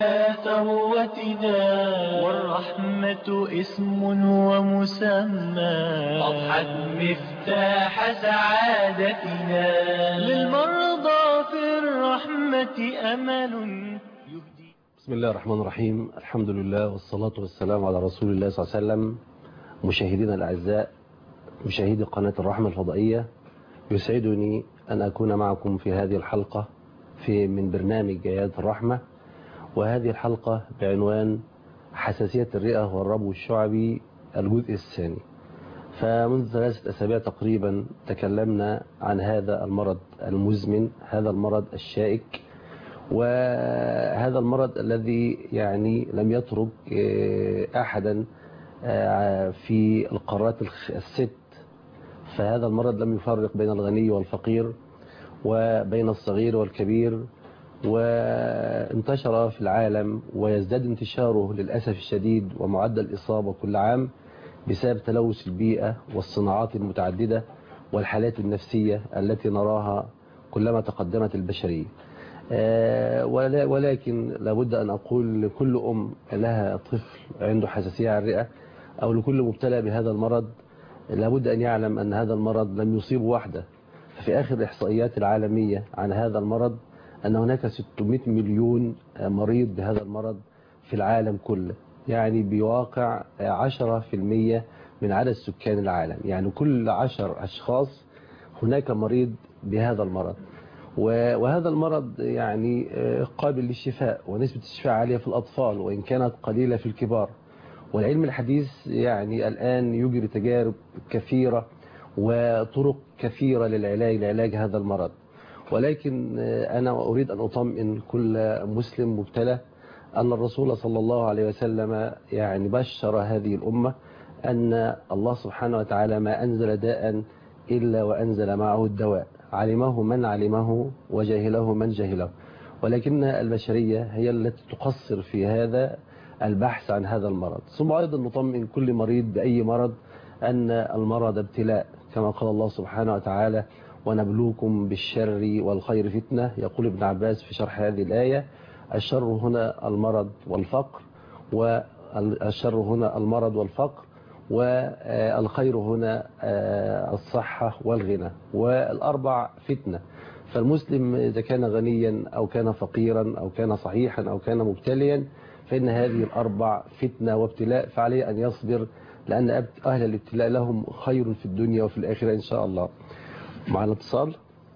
ثروتنا والرحمة اسم ومسمى أضحت مفتاح سعادتنا للمرضى في الرحمة أمل يهدي. بسم الله الرحمن الرحيم. الحمد لله والصلاة والسلام على رسول الله صلى الله عليه وسلم. مشاهدينا الأعزاء، مشاهدي قناة الرحمة الفضائية، يسعدني أن أكون معكم في هذه الحلقة من برنامج عيادة الرحمة، وهذه الحلقة بعنوان حساسية الرئة والربو الشعبي الجزء الثاني. فمنذ 3 أسابيع تقريبا تكلمنا عن هذا المرض المزمن، هذا المرض الشائك، وهذا المرض الذي يعني لم يترك أحدا في القارات الست. فهذا المرض لم يفرق بين الغني والفقير وبين الصغير والكبير، وانتشر في العالم ويزداد انتشاره للأسف الشديد ومعدل الإصابة كل عام بسبب تلوث البيئة والصناعات المتعددة والحالات النفسية التي نراها كلما تقدمت البشرية. ولكن لابد أن أقول لكل أم لها طفل عنده حساسية على الرئة أو لكل مبتلى بهذا المرض، لابد أن يعلم أن هذا المرض لم يصيب وحده. في آخر الإحصائيات العالمية عن هذا المرض أن هناك 600 مليون مريض بهذا المرض في العالم كله، يعني بواقع 10% من عدد سكان العالم، يعني كل 10 أشخاص هناك مريض بهذا المرض. وهذا المرض يعني قابل للشفاء، ونسبة الشفاء عالية في الأطفال وإن كانت قليلة في الكبار. والعلم الحديث يعني الآن يجري تجارب كثيرة وطرق كثيرة لعلاج هذا المرض. ولكن أنا أريد أن أطمئن كل مسلم مبتلى أن الرسول صلى الله عليه وسلم يعني بشر هذه الأمة أن الله سبحانه وتعالى ما أنزل داء إلا وأنزل معه الدواء، علمه من علمه وجاهله من جاهله. ولكن البشرية هي التي تقصر في هذا البحث عن هذا المرض. ثم أيضا نطمئن كل مريض بأي مرض أن المرض ابتلاء، كما قال الله سبحانه وتعالى: ونبلوكم بالشر والخير فتنة. يقول ابن عباس في شرح هذه الآية: الشر هنا المرض والفقر، والشر هنا المرض والفقر، والخير هنا الصحة والغنى، والأربع فتنة. فالمسلم إذا كان غنيا أو كان فقيرا أو كان صحيحا أو كان مبتليا فإن هذه الأربع فتنة وابتلاء، فعليه أن يصبر، لأن أهل الابتلاء لهم خير في الدنيا وفي الآخرة إن شاء الله. معنا اتصال.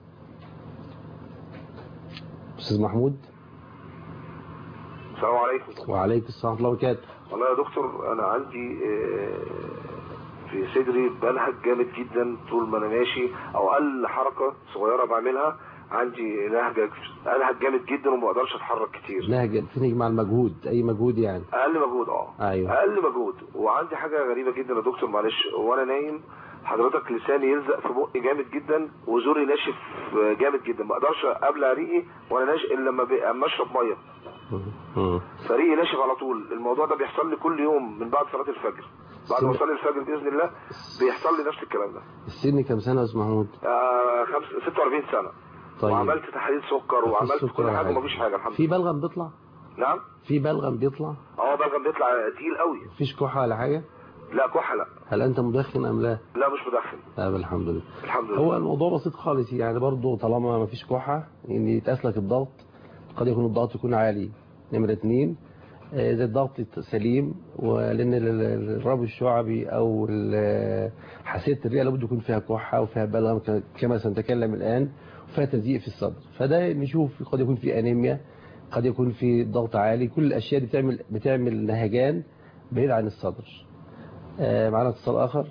أستاذ محمود. السلام عليكم. وعليكم السلام ورحمة الله وبركاته. والله يا دكتور أنا عندي في صدري بنهج جامد جدا طول ما أنا ماشي، أو أقل حركة صغيرة بعملها عندي أنهج جامد جدا وما أقدرش أتحرك كتير. نهج تنهج مع المجهود، أي مجهود يعني؟ أقل مجهود. أيوه أقل مجهود. وعندي حاجة غريبة جدا يا دكتور معلش، وأنا نايم حضرتك لساني يلزق في بقي جامد جدا وزوري ناشف جامد جدا، ما اقدرش ابلع ريقي وانا ناشف الا لما اشرب ميه، فريقي ناشف على طول. الموضوع ده بيحصل لي كل يوم من بعد صلاه الفجر، بعد ما اصلي الفجر باذن الله بيحصل لي نفس الكلام ده. السن كام سنه يا استاذ محمود؟ 46 سنه. طيب. وعملت تحاليل سكر وعملت كل حاجه ومفيش حاجه الحمد لله. في بلغم بيطلع؟ نعم في بلغم بيطلع؟ بلغم بيطلع تقيل قوي. مفيش كحه ولا حاجه؟ لا كحه لا. هل انت مدخن ام لا؟ لا مش مدخن. لا الحمد لله. الحمد لله. هو الموضوع بسيط خالص يعني، برضه طالما ما فيش كحه ان يتقاس لك الضغط، قد يكون الضغط يكون عالي. نمره 2 اذا الضغط سليم، ولان الربو الشعبي او حساسيه الرئه لابد يكون فيها كحه وفيها بلغم كما سنتكلم الان، وفيها تزييق في الصدر، فده نشوف قد يكون في انيميا، قد يكون في ضغط عالي. كل الاشياء دي بتعمل نهجان بعيد عن الصدر. معنا اتصال آخر.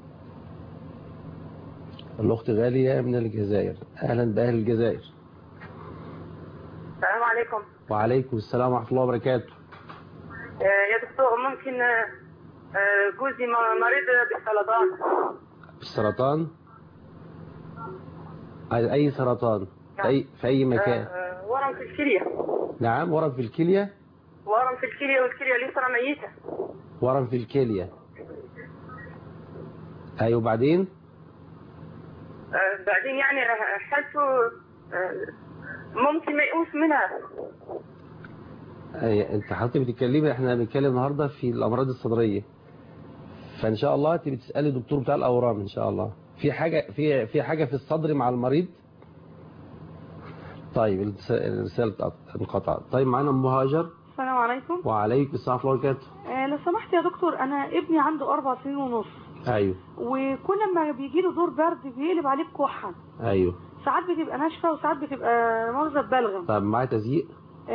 الأخت غالية من الجزائر. أهلا بأهل الجزائر. السلام عليكم. وعليكم السلام ورحمة الله وبركاته. يا دكتور ممكن جوزي مريض بالسرطان. بالسرطان؟ أي سرطان؟ في أي مكان؟ ورم في الكلية. نعم ورم في الكلية؟ ورم في الكلية والكلية لسه ميتة. ورم في الكلية. أيوة بعدين؟ بعدين يعني حالته ممكن ما يقوس منها. انت حضرتك بتتكلمي، احنا بنتكلم النهارده في الامراض الصدريه، فان شاء الله تبي تسالي الدكتور بتاع الاورام ان شاء الله. في حاجه في الصدر مع المريض. طيب الرساله انقطعت. طيب معانا ام هاجر. السلام عليكم. وعليكم السلام ورحمه الله وبركاته. لو سمحت يا دكتور، انا ابني عنده 4 سنين ونص. ايوه. وكل ما بيجي له دور برد بيقلب عليه بكحه. ايوه. ساعات بتبقى ناشفه وساعات بتبقى مغزى ببلغم. طب معاه تزييق؟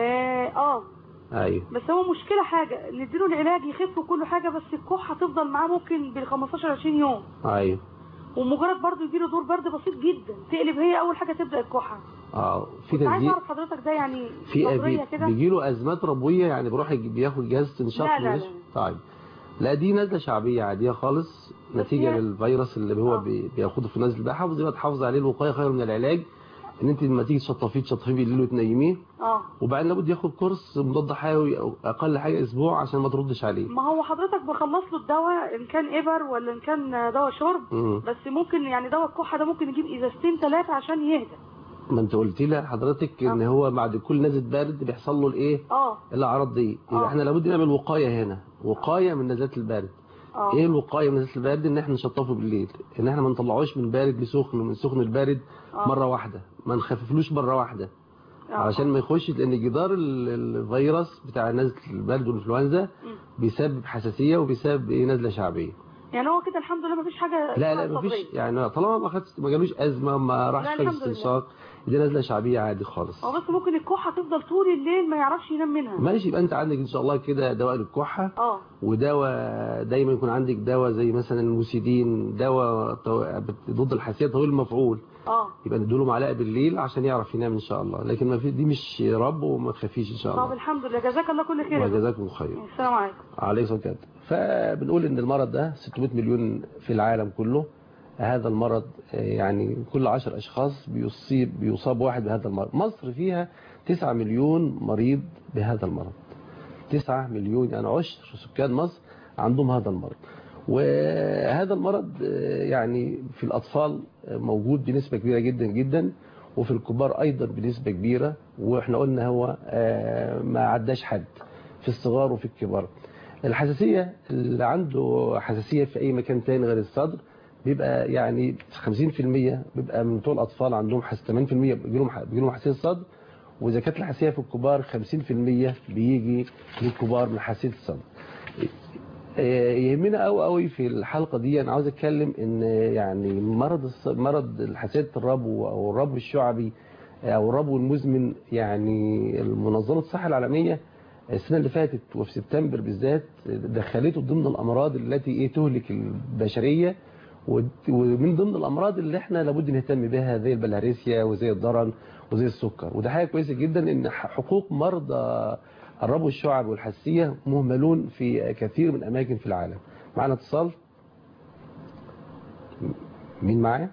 ايوه. بس هو مشكله حاجه، نديله العلاج يخف وكل حاجه، بس الكحه تفضل معاه ممكن بال 15 20 يوم. ايوه. ومجرد برضه يجي له دور برد بسيط جدا تقلب هي اول حاجه تبدا الكحه. في تزييق. عايز اعرف حضرتك ده يعني بيجي له ازمات ربويه، يعني بيروح بياخد جهاز استنشاق؟ لا. طيب لا، دي نزله شعبيه عاديه خالص نتيجه للفيروس اللي هو بياخده في النزل ده. تحافظ عليه، الوقايه خير من العلاج. ان انت لما تيجي تشطفيه بالليل وتنيميه. وبعدين لابد ياخد كورس مضاد حيوي او اقل حاجه اسبوع عشان ما تردش عليه. ما هو حضرتك بخلص له الدواء ان كان ابر ولا ان كان دواء شرب. بس ممكن يعني دواء الكحه ده ممكن يجيب ازازتين 3 عشان يهدى. ما انت قلتي لي حضرتك ان هو بعد كل نزله برد بيحصل له الايه؟ الاعراض دي. يبقى احنا لابد نعمل وقايه هنا، وقايه من نزلات البرد. ايه الوقايه من نزلات البرد؟ ان احنا نشطفه بالليل، ان احنا ما نطلعوش من بارد لسخن ومن سخن لبارد مره واحده، ما نخففلوش مره واحده علشان ما يخش، لان جدار الفيروس بتاع نزله البرد والانفلونزا بيسبب حساسيه وبيسبب نزله شعبيه. يعني هو كده الحمد لله ما فيش حاجه. لا ما فيش، يعني طالما ما جالوش ازمه، ما راحش في استنشاق، دي نزله شعبيه عادي خالص. بس ممكن الكحه تفضل طول الليل ما يعرفش ينام منها. ماشي، يبقى انت عندك ان شاء الله كده دواء للكحه. ودواء دايما يكون عندك دواء زي مثلا الموسيدين، دواء ضد الحساسيه طويل المفعول. يبقى نديله معلقه بالليل عشان يعرف ينام ان شاء الله. لكن ما في دي مش رب وما تخافيش ان شاء الله. طب الحمد لله، جزاك الله كل خير. وجزاكم خير. السلام عليكم. عليكم السلام. فبنقول ان المرض ده 600 مليون في العالم كله. هذا المرض يعني كل 10 اشخاص بيصاب واحد بهذا المرض. مصر فيها 9 مليون مريض بهذا المرض. 9 مليون، يعني عشر سكان مصر عندهم هذا المرض. وهذا المرض يعني في الأطفال موجود بنسبة كبيرة جدا جدا، وفي الكبار أيضا بنسبة كبيرة. وإحنا قلنا هو ما عداش حد في الصغار وفي الكبار. الحساسية اللي عنده حساسية في أي مكان تاني غير الصدر بيبقى يعني 50% بيبقى من طول الأطفال عندهم 80% بيجيلهم حساسية الصدر. وإذا كانت الحساسية في الكبار 50% بيجي للكبار من حساسية الصدر. يهمنا قوي في الحلقة دي أنا عاوز أتكلم إن يعني مرض الحساسية الربو أو الربو الشعبي أو الربو المزمن، يعني منظمة الصحة العالمية السنة اللي فاتت وفي سبتمبر بالذات دخلته ضمن الأمراض التي تهلك البشرية. ومن ضمن الأمراض اللي احنا لابد نهتم بها زي البلهارسيا وزي الضرن وزي السكر. وده حاجة كويسة جدا إن حقوق مرضى الربو الشعبي والحساسية مهملون في كثير من أماكن في العالم. معنا اتصال. مين معايا؟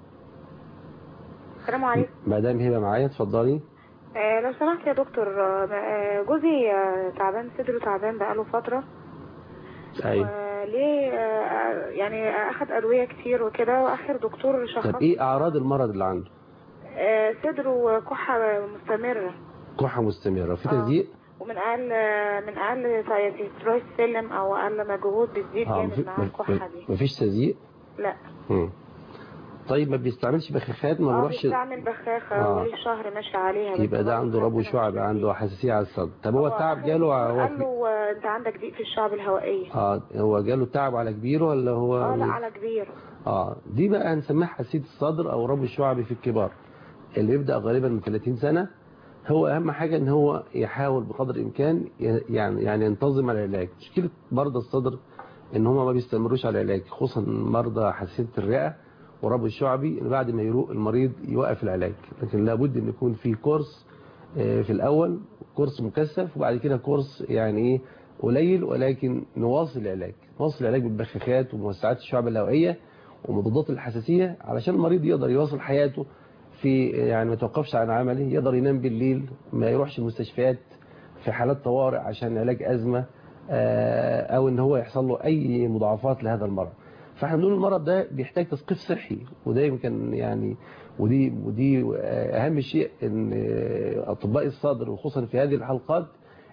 السلام عليكم. مدام هبة معايا، اتفضلي. لو سمحت يا دكتور، جوزي تعبان، صدره تعبان بقاله فترة. ايوه. ليه يعني أخد أدوية كتير وكده، وآخر دكتور شخص. طب إيه أعراض المرض اللي عنده؟ صدره كحة مستمرة. كحة مستمرة، في تزييق؟ ومن أقل تروح السلم أو أقل مجهود بتزيد جامد مع الكحة دي. مفيش تزييق؟ لا. طيب ما بيستعملش بخاخات؟ ما بيروحش؟ بيستعمل بخاخة ولي شهر ماشي عليها. يبقى ده عنده ربو شعبي، عنده حساسية على الصدر. طب هو التعب جاله؟ قال له أنت عندك ضيق في الشعب الهوائية. هو جاله تعب على كبيره ولا هو؟ لا على كبيره. دي بقى هنسميها حساسية الصدر أو ربو الشعبي في الكبار اللي يبدأ غالبا من 30 سنة. هو أهم حاجة إن هو يحاول بقدر الإمكان يعني ينتظم على العلاج. مشكلة مرضى الصدر إن هم ما بيستمروش على العلاج، خصوصا مرضى حساسية الرئة وربو الشعبي، إن بعد ما يروق المريض يوقف العلاج. لكن لابد إن يكون في كورس في الأول، كورس مكثف، وبعد كده كورس يعني قليل، ولكن نواصل العلاج. نواصل العلاج بالبخاخات وموسعات الشعب الهوائية ومضادات الحساسية علشان المريض يقدر يواصل حياته في يعني ما يتوقفش عن عمله، يقدر ينام بالليل، ما يروحش المستشفيات في حالات طوارئ عشان علاج أزمة أو إن هو يحصل له أي مضاعفات لهذا المرض. فاحنا بنقول المرض ده بيحتاج تثقيف صحي، وده يمكن يعني ودي أهم شيء إن أطباء الصدر وخصوصا في هذه الحلقات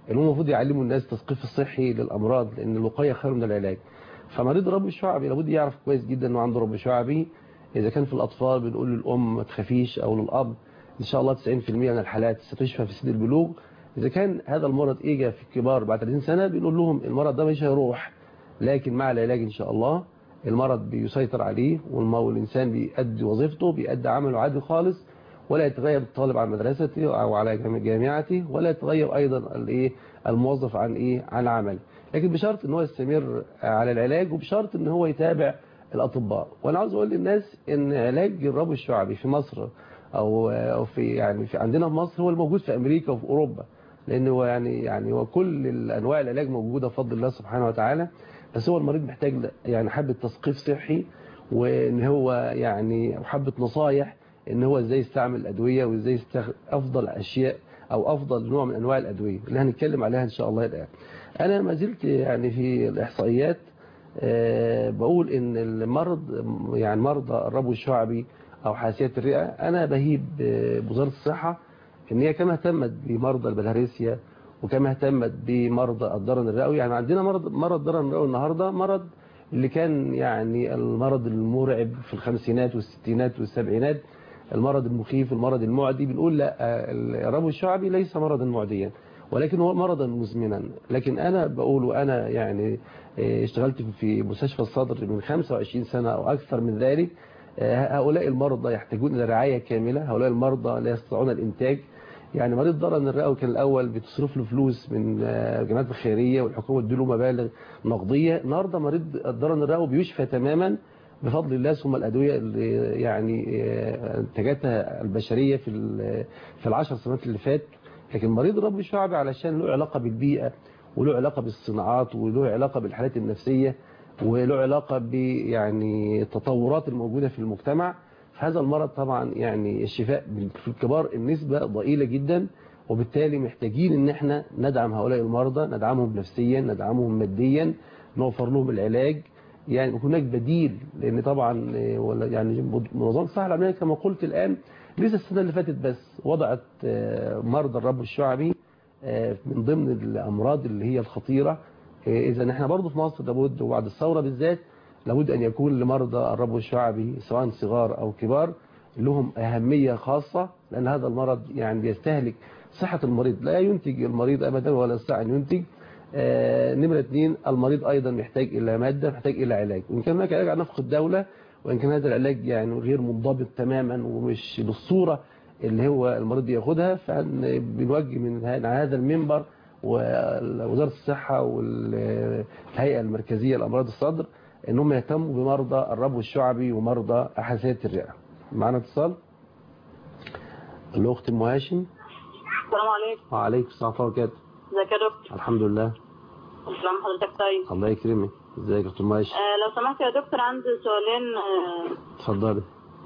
ان هم المفروض يعلموا الناس التثقيف الصحي للامراض، لان الوقايه خير من العلاج. فمريض الربو الشعبي لابد يعرف كويس جدا انه عنده ربو شعبي. اذا كان في الاطفال بنقول للام ما تخافيش، او للاب ان شاء الله 90% من الحالات ستشفى في سن البلوغ. اذا كان هذا المرض اجى في الكبار بعد 30 سنه بنقول لهم المرض ده مش هيروح، لكن مع العلاج ان شاء الله المرض بيسيطر عليه، والانسان بيأدي وظيفته، بيأدي عمله عادي خالص، ولا يتغير الطالب عن مدرسته او على جامعته، ولا يتغير ايضا الموظف عن عمله، لكن بشرط ان هو يستمر على العلاج، وبشرط ان هو يتابع الاطباء. وانا عاوز اقول للناس ان علاج الربو الشعبي في مصر او في عندنا في مصر هو الموجود في امريكا وفي اوروبا، لان هو هو كل الانواع العلاج موجوده بفضل الله سبحانه وتعالى. بس هو المريض محتاج حبه تثقيف صحي، وان هو حبه نصايح ان هو ازاي يستعمل الادويه، وازاي يستخدم افضل اشياء او افضل نوع من انواع الادويه اللي هنتكلم عليها ان شاء الله الان. انا ما زلت في الاحصائيات بقول ان المرض مرضى الربو الشعبي او حساسيه الرئه، انا بهيب بوزاره الصحه ان هي كما اهتمت بمرضى البلهارسيا وكما اهتمت بمرضى الضرن الرئوي. يعني مرض الضرن الرئوي النهارده مرض اللي كان المرض المرعب في الخمسينات والستينات والسبعينات، المرض المخيف، المرض المعدي. بنقول لا، الربو الشعبي ليس مرضا معديا ولكن هو مرضا مزمنا. لكن انا بقول، وانا اشتغلت في مستشفى الصدر من 25 سنة او اكثر من ذلك، هؤلاء المرضى يحتاجون الى رعاية كاملة، هؤلاء المرضى لا يستطيعون الانتاج. مريض ضرن الرئوي كان الاول بتصرف له فلوس من الجمعيات الخيريه والحكومه تديله مبالغ نقديه. النهارده مريض الضرن الرئوي بيشفى تماما بفضل الله، ثم الادويه اللي انتجتها البشريه في العشر سنوات اللي فات. لكن مريض الربو الشعبي علشان له علاقه بالبيئه، وله علاقه بالصناعات، وله علاقه بالحالات النفسيه، وله علاقه التطورات الموجوده في المجتمع. هذا المرض طبعا الشفاء في الكبار النسبة ضئيلة جدا، وبالتالي محتاجين ان احنا ندعم هؤلاء المرضى، ندعمهم نفسيا، ندعمهم ماديا، نوفر لهم العلاج. هناك بديل، لان طبعا منظمة الصحة العالمية كما قلت الان لسه السنة اللي فاتت بس وضعت مرضى الربو الشعبي من ضمن الامراض اللي هي الخطيرة. اذا احنا برضو في مصر لابد، وبعد الثورة بالذات، لابد أن يكون لمرضى الربو الشعبي سواء صغار أو كبار لهم أهمية خاصة، لأن هذا المرض بيستهلك صحة المريض، لا ينتج المريض أبدا ولا يستطيع أن ينتج. نمرة 2، المريض أيضا محتاج إلى مادة، محتاج إلى علاج، وإن كان هناك علاج على نفق الدولة، وإن كان هذا العلاج غير منضبط تماما ومش بالصورة اللي هو المريض ياخدها. فبنوجه من هذا المنبر ووزارة الصحة والهيئة المركزية لأمراض الصدر انهم يهتموا بمرضى الربو الشعبي ومرضى حساسية الرئة. معنا اتصال. الاخت ام هاشم. السلام عليكم. وعليكم السلام ورحمة الله وبركاته. ازيك يا دكتور؟ الحمد لله. السلام حضرتك طيب. الله يكرمك. ازيك يا اخت ام هاشم؟ لو سمحت يا دكتور عندي سؤالين. اتفضلي.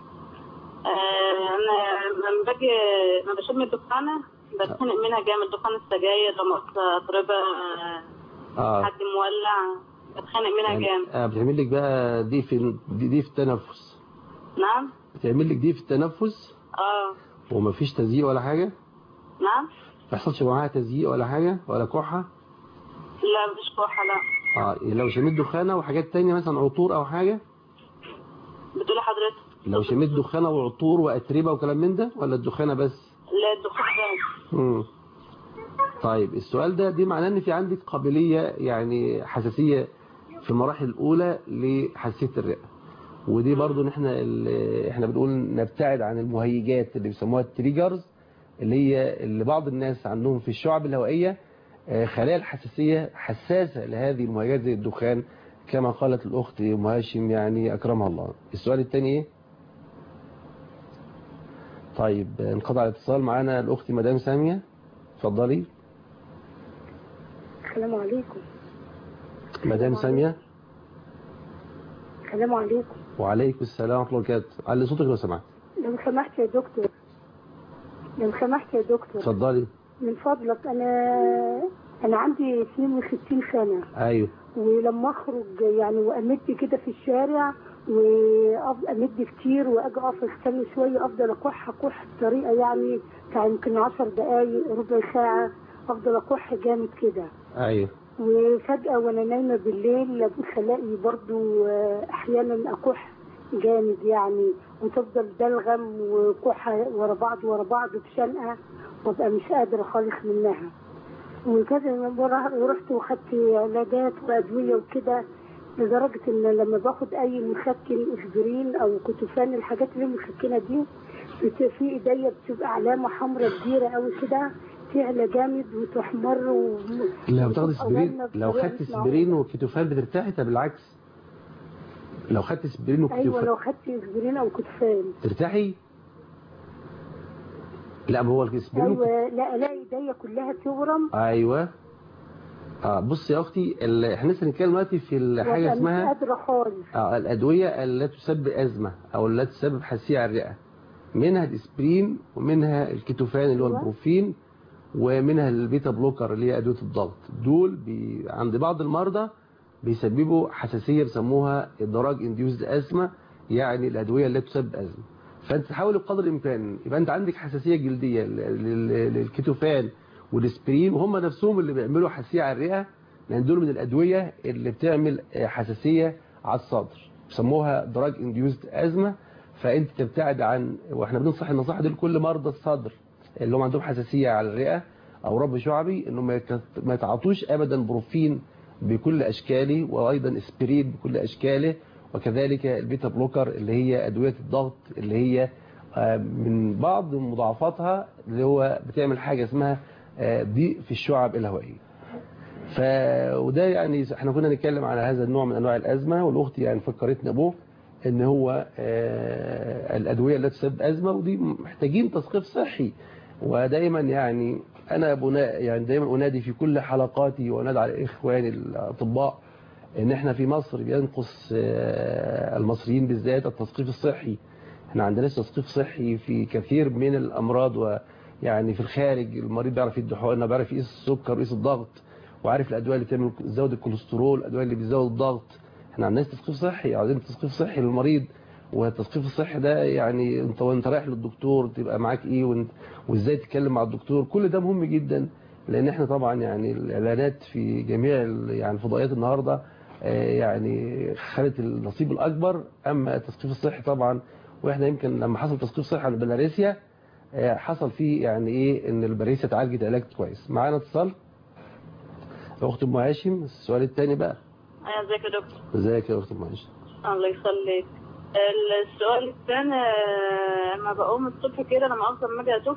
انا لما باجي ما بشم الدخانه بتخنق منها جامد، دخان السجاير لما اضربها حد مولع بتخنق منها جامد. بتعمل لك بقى دي في التنفس؟ نعم. بتعمل لك دي في التنفس؟ ومفيش تزييق ولا حاجه؟ نعم. ما بيحصلش معاها تزييق ولا حاجه ولا كحه؟ لا مفيش كحه لا. لو شميت دخانه وحاجات تانية مثلا عطور او حاجه؟ بتقولي حضرتك لو شميت دخانه وعطور واتربه وكلام من ده، ولا الدخانه بس؟ لا الدخانه بس. طيب السؤال دي معناه ان في عندك قابليه حساسيه في المراحل الاولى لحساسيه الرئه، ودي برضو احنا بنقول نبتعد عن المهيجات اللي بيسموها التريجرز، اللي بعض الناس عندهم في الشعب الهوائيه خلايا الحساسيه حساسه لهذه المهيجات زي الدخان، كما قالت الاخت ام هاشم اكرمها الله. السؤال الثاني ايه؟ طيب انقطع الاتصال. معانا الاخت مدام ساميه، اتفضلي. السلام عليكم. مدام ساميه. السلام عليكم. وعليكم السلام ورحمه الله وبركاته. علي صوتك لو سمحت. لو سمحت يا دكتور. اتفضلي. من فضلك انا عندي 62 سنه. ايوه. ولما اخرج وامد كده في الشارع وامد كتير واجي اقف استنى شويه افضل اكح بطريقه بتاع يمكن 10 دقائق ربع ساعه افضل اكح جامد كده. ايوه. وفجأة وانا نايمة بالليل بخلقي برضو احيانا اكح جامد يعني، وتفضل بلغم وكحة ورا بعض بشنقة، وابقى مش قادرة خالص منها. وكده ورحت وخدت علاجات وادوية وكده، لدرجة ان لما باخد اي مسكن اسبرين او كتوفان، الحاجات اللي مسكنة دي في ايديا بتبقى علامة حمراء كبيرة قوي كده، تعلى جامد وتحمر لو بتاخد اسبرين، لو خدت اسبرين وكتوفان بترتاحي؟ طب بالعكس، لو خدت اسبرين وكتوفان. ايوه لو خدت اسبرين او كتوفان ترتاحي؟ لا ما هو الاسبرين ايوه لا الاقي ايديا كلها تورم. ايوه. بصي يا اختي، احنا لسه بنتكلم دلوقتي في الحاجه اسمها مش قادره خالص. الادويه التي تسبب ازمه او التي تسبب حساسيه على الرئه، منها الاسبرين ومنها الكتوفان اللي هو البروفين، ومنها البيتا بلوكر اللي هي ادويه الضغط. دول عند بعض المرضى بيسببوا حساسيه بيسموها دراج انديوزد ازمه، يعني الادويه التي تسبب ازمه. فانت تحاول بقدر الامكان يبقى انت عندك حساسيه جلديه للكتوفان والاسبرين، وهم نفسهم اللي بيعملوا حساسيه على الرئه، لان دول من الادويه اللي بتعمل حساسيه على الصدر، بيسموها دراج انديوزد ازمه. فانت تبتعد عن، واحنا بننصح النصيحه دي لكل مرضى الصدر اللي هم عندهم حساسيه على الرئه او رب شعبي، انهم ما يتعاطوش ابدا بروفين بكل اشكاله، وايضا اسبرين بكل اشكاله، وكذلك البيتا بلوكر اللي هي ادويه الضغط اللي هي من بعض مضاعفاتها اللي هو بتعمل حاجه اسمها ضيق في الشعب الهوائيه. وده يعني احنا كنا نتكلم على هذا النوع من انواع الازمه، والاخت يعني فكرتنا به ان هو الادويه التي تسبب ازمه، ودي محتاجين تثقيف صحي. ودايما يعني انا يعني دايما انادي في كل حلقاتي وانادي على اخواني الاطباء ان احنا في مصر بينقص المصريين بالذات التثقيف الصحي. احنا عندناش تثقيف صحي في كثير من الامراض، ويعني في الخارج المريض بيعرف يدي حقنه، بيعرف يقيس السكر ويقيس الضغط، وعارف الادويه اللي بتزود الكوليسترول، الادويه اللي بتزود الضغط. احنا عندناش تثقيف صحي، عايزين تثقيف صحي للمريض. والتثقيف الصحي ده يعني وانت رايح للدكتور تبقى معاك ايه، وازاي تتكلم مع الدكتور، كل ده مهم جدا. لان احنا طبعا يعني الاعلانات في جميع يعني الفضائيات النهارده يعني خدت النصيب الاكبر. اما التثقيف الصحي طبعا، واحنا يمكن لما حصل تثقيف صحي على البلاريسيا حصل فيه يعني ايه ان البلاريسيا اتعالجت علاج كويس. معانا اتصال اخت ام هاشم. السؤال الثاني بقى. ازيك يا دكتور؟ ازيك يا اخت ام هاشم؟ الله يخليك. السؤال الثاني، لما بقوم الصبح كده لما اصلا ما اجي اتوف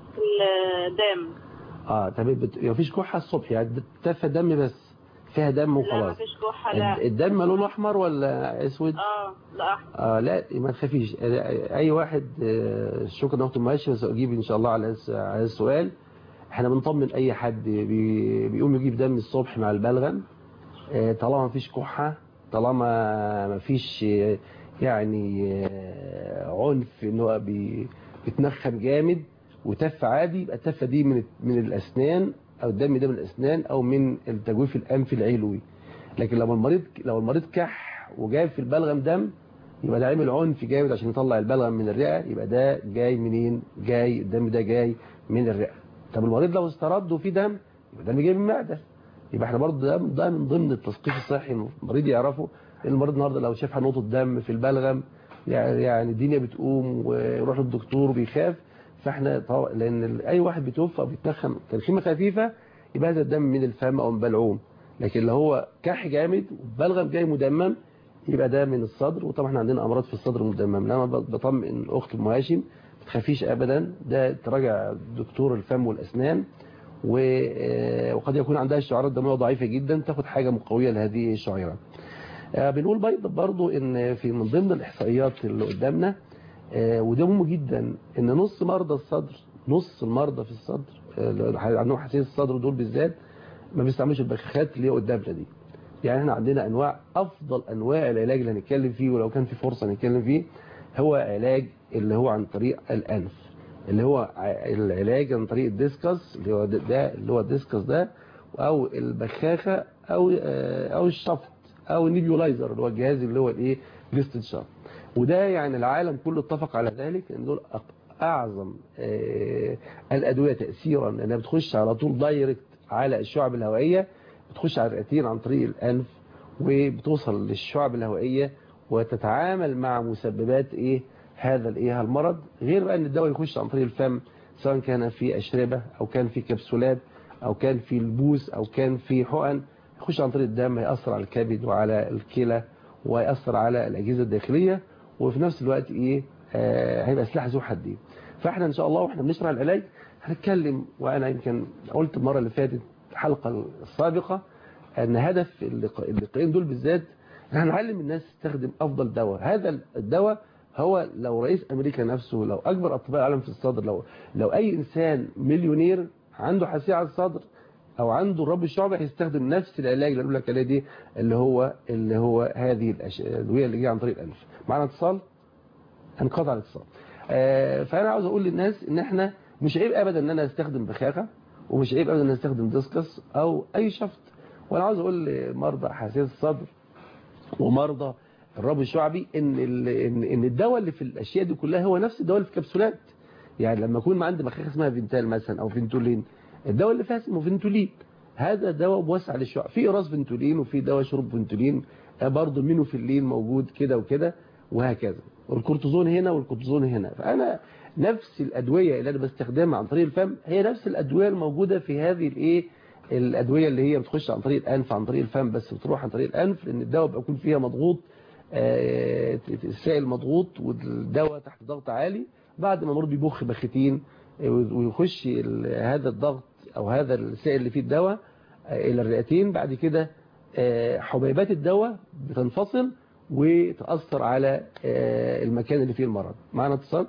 الدم. طب مفيش كحه الصبح يعني تفه دم بس فيها دم وخلاص؟ لا مفيش كحه. لا الدم لونه احمر ولا اسود؟ لا احمر. لا ما تخافيش. اي واحد شكرا اخت ام هاشم، اجيب ان شاء الله على السؤال. احنا بنطمن اي حد بيقوم يجيب دم الصبح مع البلغم، طالما مفيش كحه، طالما مفيش يعني عنف ان هو بيتنخم جامد وتف عادي، يبقى التفه دي من الاسنان، او الدم ده من الاسنان او من التجويف الانفي العلوي. لكن لو المريض كح وجايب في البلغم دم، يبقى ده عامل عنف جامد عشان يطلع البلغم من الرئه، يبقى ده جاي منين؟ جاي الدم ده جاي من الرئه. طب المريض لو استرد وفي دم، يبقى ده جاي من المعده. يبقى احنا برضه ده من ضمن التثقيف الصحي المريض يعرفه. المريض النهارده لو شاف نقطه دم في البلغم يعني الدنيا بتقوم ويروح للدكتور وبيخاف. فاحنا لان اي واحد بيتوفى او بيتنخم تنخيمه خفيفه، يبقى هذا الدم من الفم او من بلعوم. لكن لو هو كح جامد والبلغم جاي مدمم، يبقى ده من الصدر. وطبعا احنا عندنا امراض في الصدر مدمم. انا بطمئن اخت ام هاشم ما تخافيش ابدا، ده تراجع دكتور الفم والاسنان، وقد يكون عندها الشعيرات الدمويه ضعيفه جدا، تاخد حاجه مقويه لهذه الشعيرات. بنقول برضو ان في من ضمن الاحصائيات اللي قدامنا، وده مهم جدا، ان نص مرضى الصدر، نص المرضى في الصدر اللي عندهم حساسيه الصدر دول بالذات ما بيستعملوش البخاخات اللي هي قدامنا دي. يعني احنا عندنا انواع، افضل انواع العلاج اللي هنتكلم فيه ولو كان في فرصه نتكلم فيه، هو علاج اللي هو عن طريق الانف، اللي هو العلاج عن طريق الديسكس اللي هو ده اللي هو الديسكس ده، او البخاخه او الشفط او النيبيولايزر اللي هو الجهاز اللي هو الايه الاستنشاق. وده يعني العالم كله اتفق على ذلك ان دول أعظم الأدوية تأثيرا لأنها بتخش على طول دايركت على الشعب الهوائية، بتخش على الرئتين عن طريق الأنف وبتوصل للشعب الهوائية وتتعامل مع مسببات هذا المرض، غير بقى ان الدواء يخش عن طريق الفم سواء كان في أشربة أو كان في كبسولات أو كان في البوس أو كان في حقن، يخش عن طريق الدم هيأثر على الكبد وعلى الكلى ويأثر على الأجهزة الداخلية، وفي نفس الوقت هيبقى سلاح ذو حدين. فاحنا ان شاء الله واحنا بنشرح العلاج هنتكلم، وانا يمكن قلت المره اللي فاتت الحلقه السابقه ان هدف اللقاءين دول بالذات ان هنعلم الناس تستخدم افضل دواء. هذا الدواء هو لو رئيس امريكا نفسه، لو اكبر اطباء العالم في الصدر، لو اي انسان مليونير عنده حساسيه على الصدر او عنده الرب الشعبي هيستخدم نفس العلاج اللي اقول لك عليه دي، اللي هو هذه الادويه اللي جايه عن طريق الانف. معنا اتصال؟ هنقطع الاتصال. فانا عاوز اقول للناس ان احنا مش عيب ابدا ان انا استخدم بخاخه، ومش عيب ابدا ان انا استخدم ديسكس او اي شفط. وانا عاوز اقول لمرضى حساسيه الصدر ومرضى الرب الشعبي ان الدواء اللي في الاشياء دي كلها هو نفس الدواء اللي في الكبسولات. يعني لما يكون عندي بخاخه اسمها فينتال مثلا او فينتولين، الدواء اللي فيها اسمه فينتولين، هذا دواء موسع للشعب. في قراص فينتولين وفي دواء شرب فينتولين، برضه مينوفيلين موجود كده وكده وهكذا، والكورتيزون هنا والكورتيزون هنا. فانا نفس الادويه اللي انا بستخدمها عن طريق الفم هي نفس الادويه الموجوده في هذه الادويه اللي هي بتخش عن طريق الانف عن طريق الفم، بس بتروح عن طريق الانف لان الدواء بيكون فيها مضغوط، السائل مضغوط والدواء تحت ضغط عالي. بعد ما المريض بيبخ بختين ويخش هذا الضغط او هذا السائل اللي فيه الدواء الى الرئتين، بعد كده حبيبات الدواء بتنفصل وتأثر على المكان اللي فيه المرض. معنا اتصال؟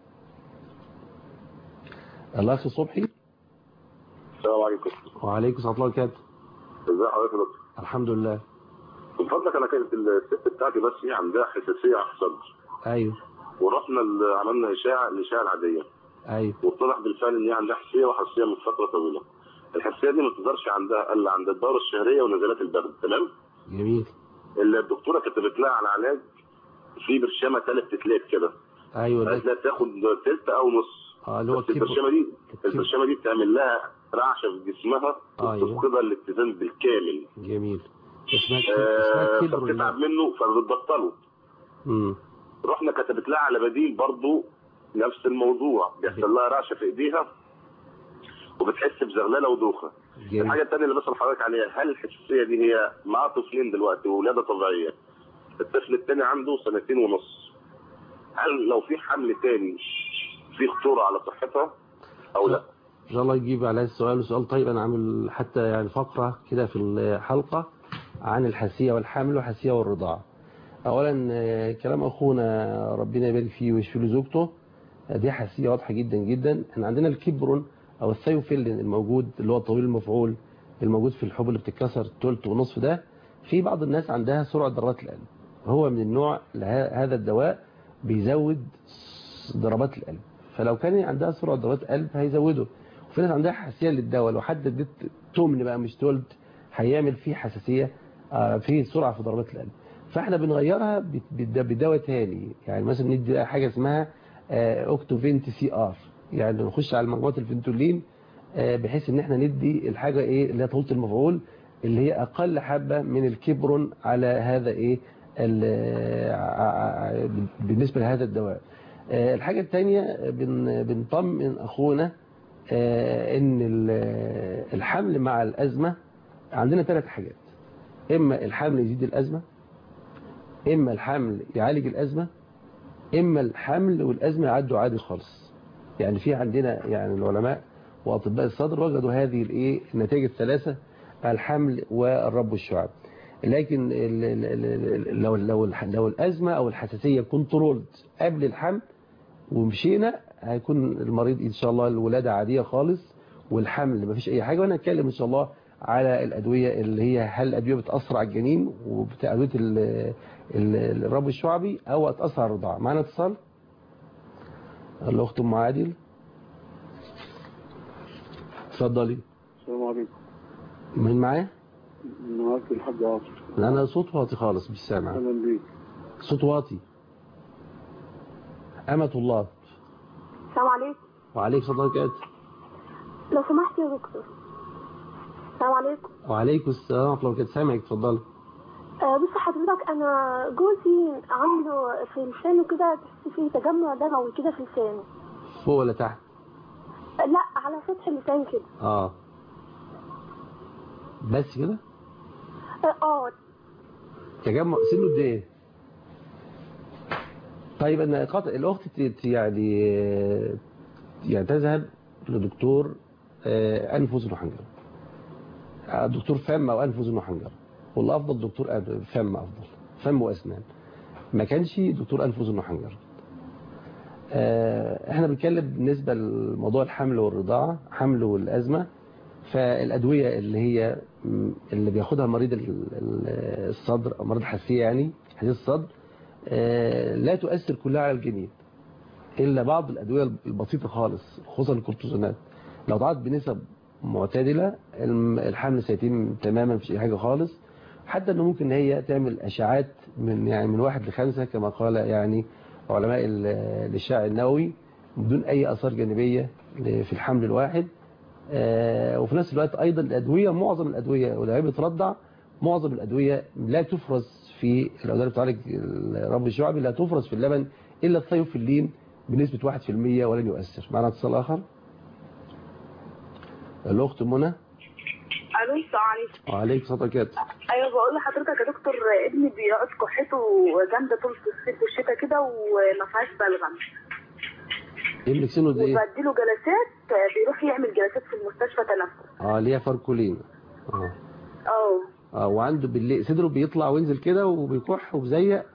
الأخ صبحي. السلام عليكم. وعليكم السلام ورحمة الله وبركاته. ازي حضرتك يا دكتور؟ الحمد لله. من فضلك انا كانت الست بتاعتي بس هي عندها حساسيه على الصدر. ايوه. ورحنا عملنا الاشعه العاديه. ايوه. واتضح بالفعل ان هي عندها حساسيه وحساسيه من فتره طويله. الحساسيه دي ما تقدرش عندها الا عند الدوره الشهريه ونزلات البرد، تمام؟ جميل. الدكتوره كتبت لها على علاج في برشامه 3 تتلات كده. ايوه. قالت لها تاخد تلت او نص. اللي هو البرشامه دي بتعمل لها رعشه في جسمها وتفقدها الاتزان بالكامل. جميل. اسمها كبر. فبتتعب منه فبتبطله. رحنا كتبت لها على بديل برضه نفس الموضوع، بيحصل لها رعشه في ايديها وبتحس بزغلله ودوخه. الحاجه الثانيه اللي بسال حضرتك عليها، هل الحساسيه دي هي مع طفلين دلوقتي وولاده طبيعيه، الطفل الثاني عنده 2.5 سنين، هل لو في حمل ثاني في خطوره على صحتها او لا؟ ان شاء الله يجيب على السؤال وسؤال طيب. انا عامل حتى يعني فقره كده في الحلقه عن الحساسيه والحمل والحساسيه والرضاعه. اولا كلام اخونا ربنا يبارك فيه ويشفي له زوجته، دي حساسيه واضحه جدا جدا. احنا عندنا الكبرون او الثيوفيلين الموجود اللي هو الطويل المفعول الموجود في الحبوب اللي بتتكسر 3.5 ده، في بعض الناس عندها سرعه ضربات القلب، هو من النوع هذا الدواء بيزود ضربات القلب، فلو كان عندها سرعه ضربات قلب هيزوده. وفي ناس عندها حساسيه للدواء، لو حد اديت تمن بقى مش تولد هيعمل فيه حساسيه في سرعه في ضربات القلب. فاحنا بنغيرها بدواء تاني، يعني مثلا ندي حاجه اسمها اوكتوفينت سي ار، يعني نخش على مجموعه الفنتولين بحيث ان احنا ندي الحاجه اللي هي طولة المفعول اللي هي اقل حبه من الكبرون على هذا بالنسبه لهذا الدواء. الحاجه الثانيه بنطمن اخونا ان الحمل مع الازمه عندنا 3 حاجات، اما الحمل يزيد الازمه، اما الحمل يعالج الازمه، اما الحمل والازمه يعدوا عادي خالص. يعني في عندنا يعني العلماء واطباء الصدر وجدوا هذه النتائج الثلاثه، الحمل والرب والشعب. لكن لو الازمه او الحساسيه كنترولد قبل الحمل ومشينا، هيكون المريض ان شاء الله الولاده عاديه خالص والحمل ما فيش اي حاجه. وانا هتكلم ان شاء الله على الادويه اللي هي هل الادويه بتاثر على الجنين وادويه الرب الشعبي او هتاثر على الرضاعه. معانا اتصال؟ الاخت ام عادل، اتفضلي. السلام عليكم. مين معايا؟ معاك الحاج عاطف. انا صوت واطي خالص مش سامع. اهلا بيك. صوت واطي. أمة الله. السلام عليكم. وعليكم السلام ورحمة الله. لو سمحت يا دكتور. السلام عليكم. وعليكم السلام ورحمة الله. سامعك، اتفضلي. بص حضرتك، انا جوزي عنده في لسانه كده تحس فيه تجمع دموي كده في لسانه. فوق ولا تحت؟ لا، على سطح اللسان كده. بس كده؟ تجمع سنه قد ايه؟ طيب انا الاخت يعني تذهب لدكتور انف واذن وحنجره، دكتور فم او انف واذن وحنجره، والافضل دكتور فم، افضل فم واسنان، ما كانش دكتور انف واذن وحنجره. احنا بنتكلم بالنسبه لموضوع الحمل والرضاعه، حمل والازمه، فالادويه اللي بياخدها مريض الصدر او مريض الحساسيه، يعني حساسيه الصدر، لا تؤثر كلها على الجنين الا بعض الادويه البسيطه خالص، خصوصا الكورتيزونات. لو ضاعت بنسب معتدله الحمل سيتم تماما، مفيش اي حاجه خالص. حتى انه ممكن هي تعمل اشعاعات من 1 ل5 كما قال يعني علماء الاشعاع النووي، بدون اي اثار جانبيه في الحمل الواحد. وفي نفس الوقت ايضا الادويه، معظم الادويه ولو هي بترضع، معظم الادويه لا تفرز في الادويه بتعالج الربو الشعبي، لا تفرز في اللبن الا الثيوفيلين بنسبه 1% ولن يؤثر. معنا اتصال اخر. الاخت منى. الو، السلام عليكم. وعليكم السلام ورحمه الله. ايوه، بقول لحضرتك يا دكتور، ابني بيقعد كحته جامده طول الصيف والشتاء كده وما فيهاش بلغم. ابنك سنه قد ايه؟ وبديله جلسات، بيروح يعمل جلسات في المستشفى تنفس. اللي هي فاركولين. وعنده بالليل صدره بيطلع وينزل كده وبيكح وبيزيق.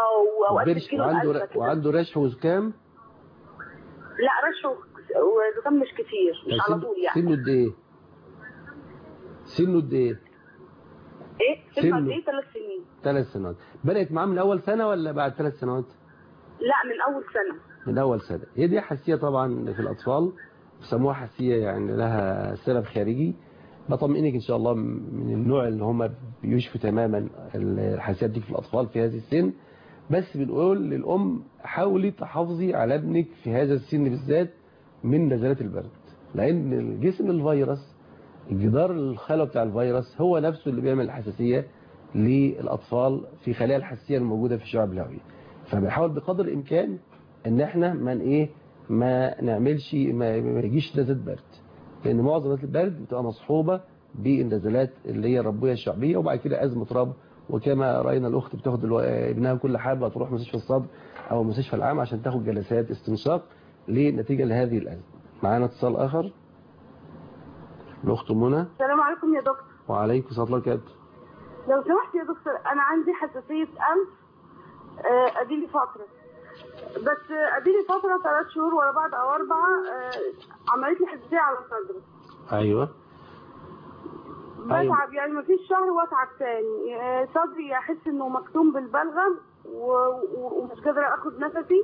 وعنده رشح وزكام. لا، رشح وزكام مش كتير، مش على طول يعني. سنه قد ايه؟ سنه قد ايه؟ سنه قد ايه؟ 3 سنين. 3 سنوات. بدأت معاه من اول سنه ولا بعد 3 سنوات؟ لا، من اول سنه. من اول سنه. هي دي حساسيه طبعا في الاطفال، بيسموها حساسيه يعني لها سبب خارجي. بطمئنك ان شاء الله من النوع اللي هم بيشفوا تماما الحساسيات دي في الاطفال في هذه السن. بس بنقول للام حاولي تحافظي على ابنك في هذا السن بالذات من نزلات البرد، لان الجسم الفيروس، الجدار الخلوي بتاع الفيروس هو نفسه اللي بيعمل الحساسيه للاطفال في خلايا الحساسيه الموجوده في الشعب الهوائيه. فبنحاول بقدر الامكان ان احنا ما نعملش ما يجيش نزلات برد، لان معظم نزلات البرد بتبقى مصحوبه بالنزلات اللي هي الربويه الشعبيه، وبعد كده ازمه ربو. وكما راينا الاخت بتاخد ابنها كل حابه تروح مستشفى الصدر او المستشفى العام عشان تاخد جلسات استنشاق لنتيجه لهذه الازمه. معانا اتصال اخر. الاخت منى. السلام عليكم يا دكتور. وعليكم السلام ورحمه الله. لو سمحت يا دكتور، انا عندي حساسيه انف اديلي فتره، بس اديلي فتره 3 شهور ورا بعض او 4 عملت لي حساسيه على صدري. ايوه. بتعب يعني مفيش شهر واتعب تاني، صدري احس انه مكتوم بالبلغم ومش قادره اخد نفسي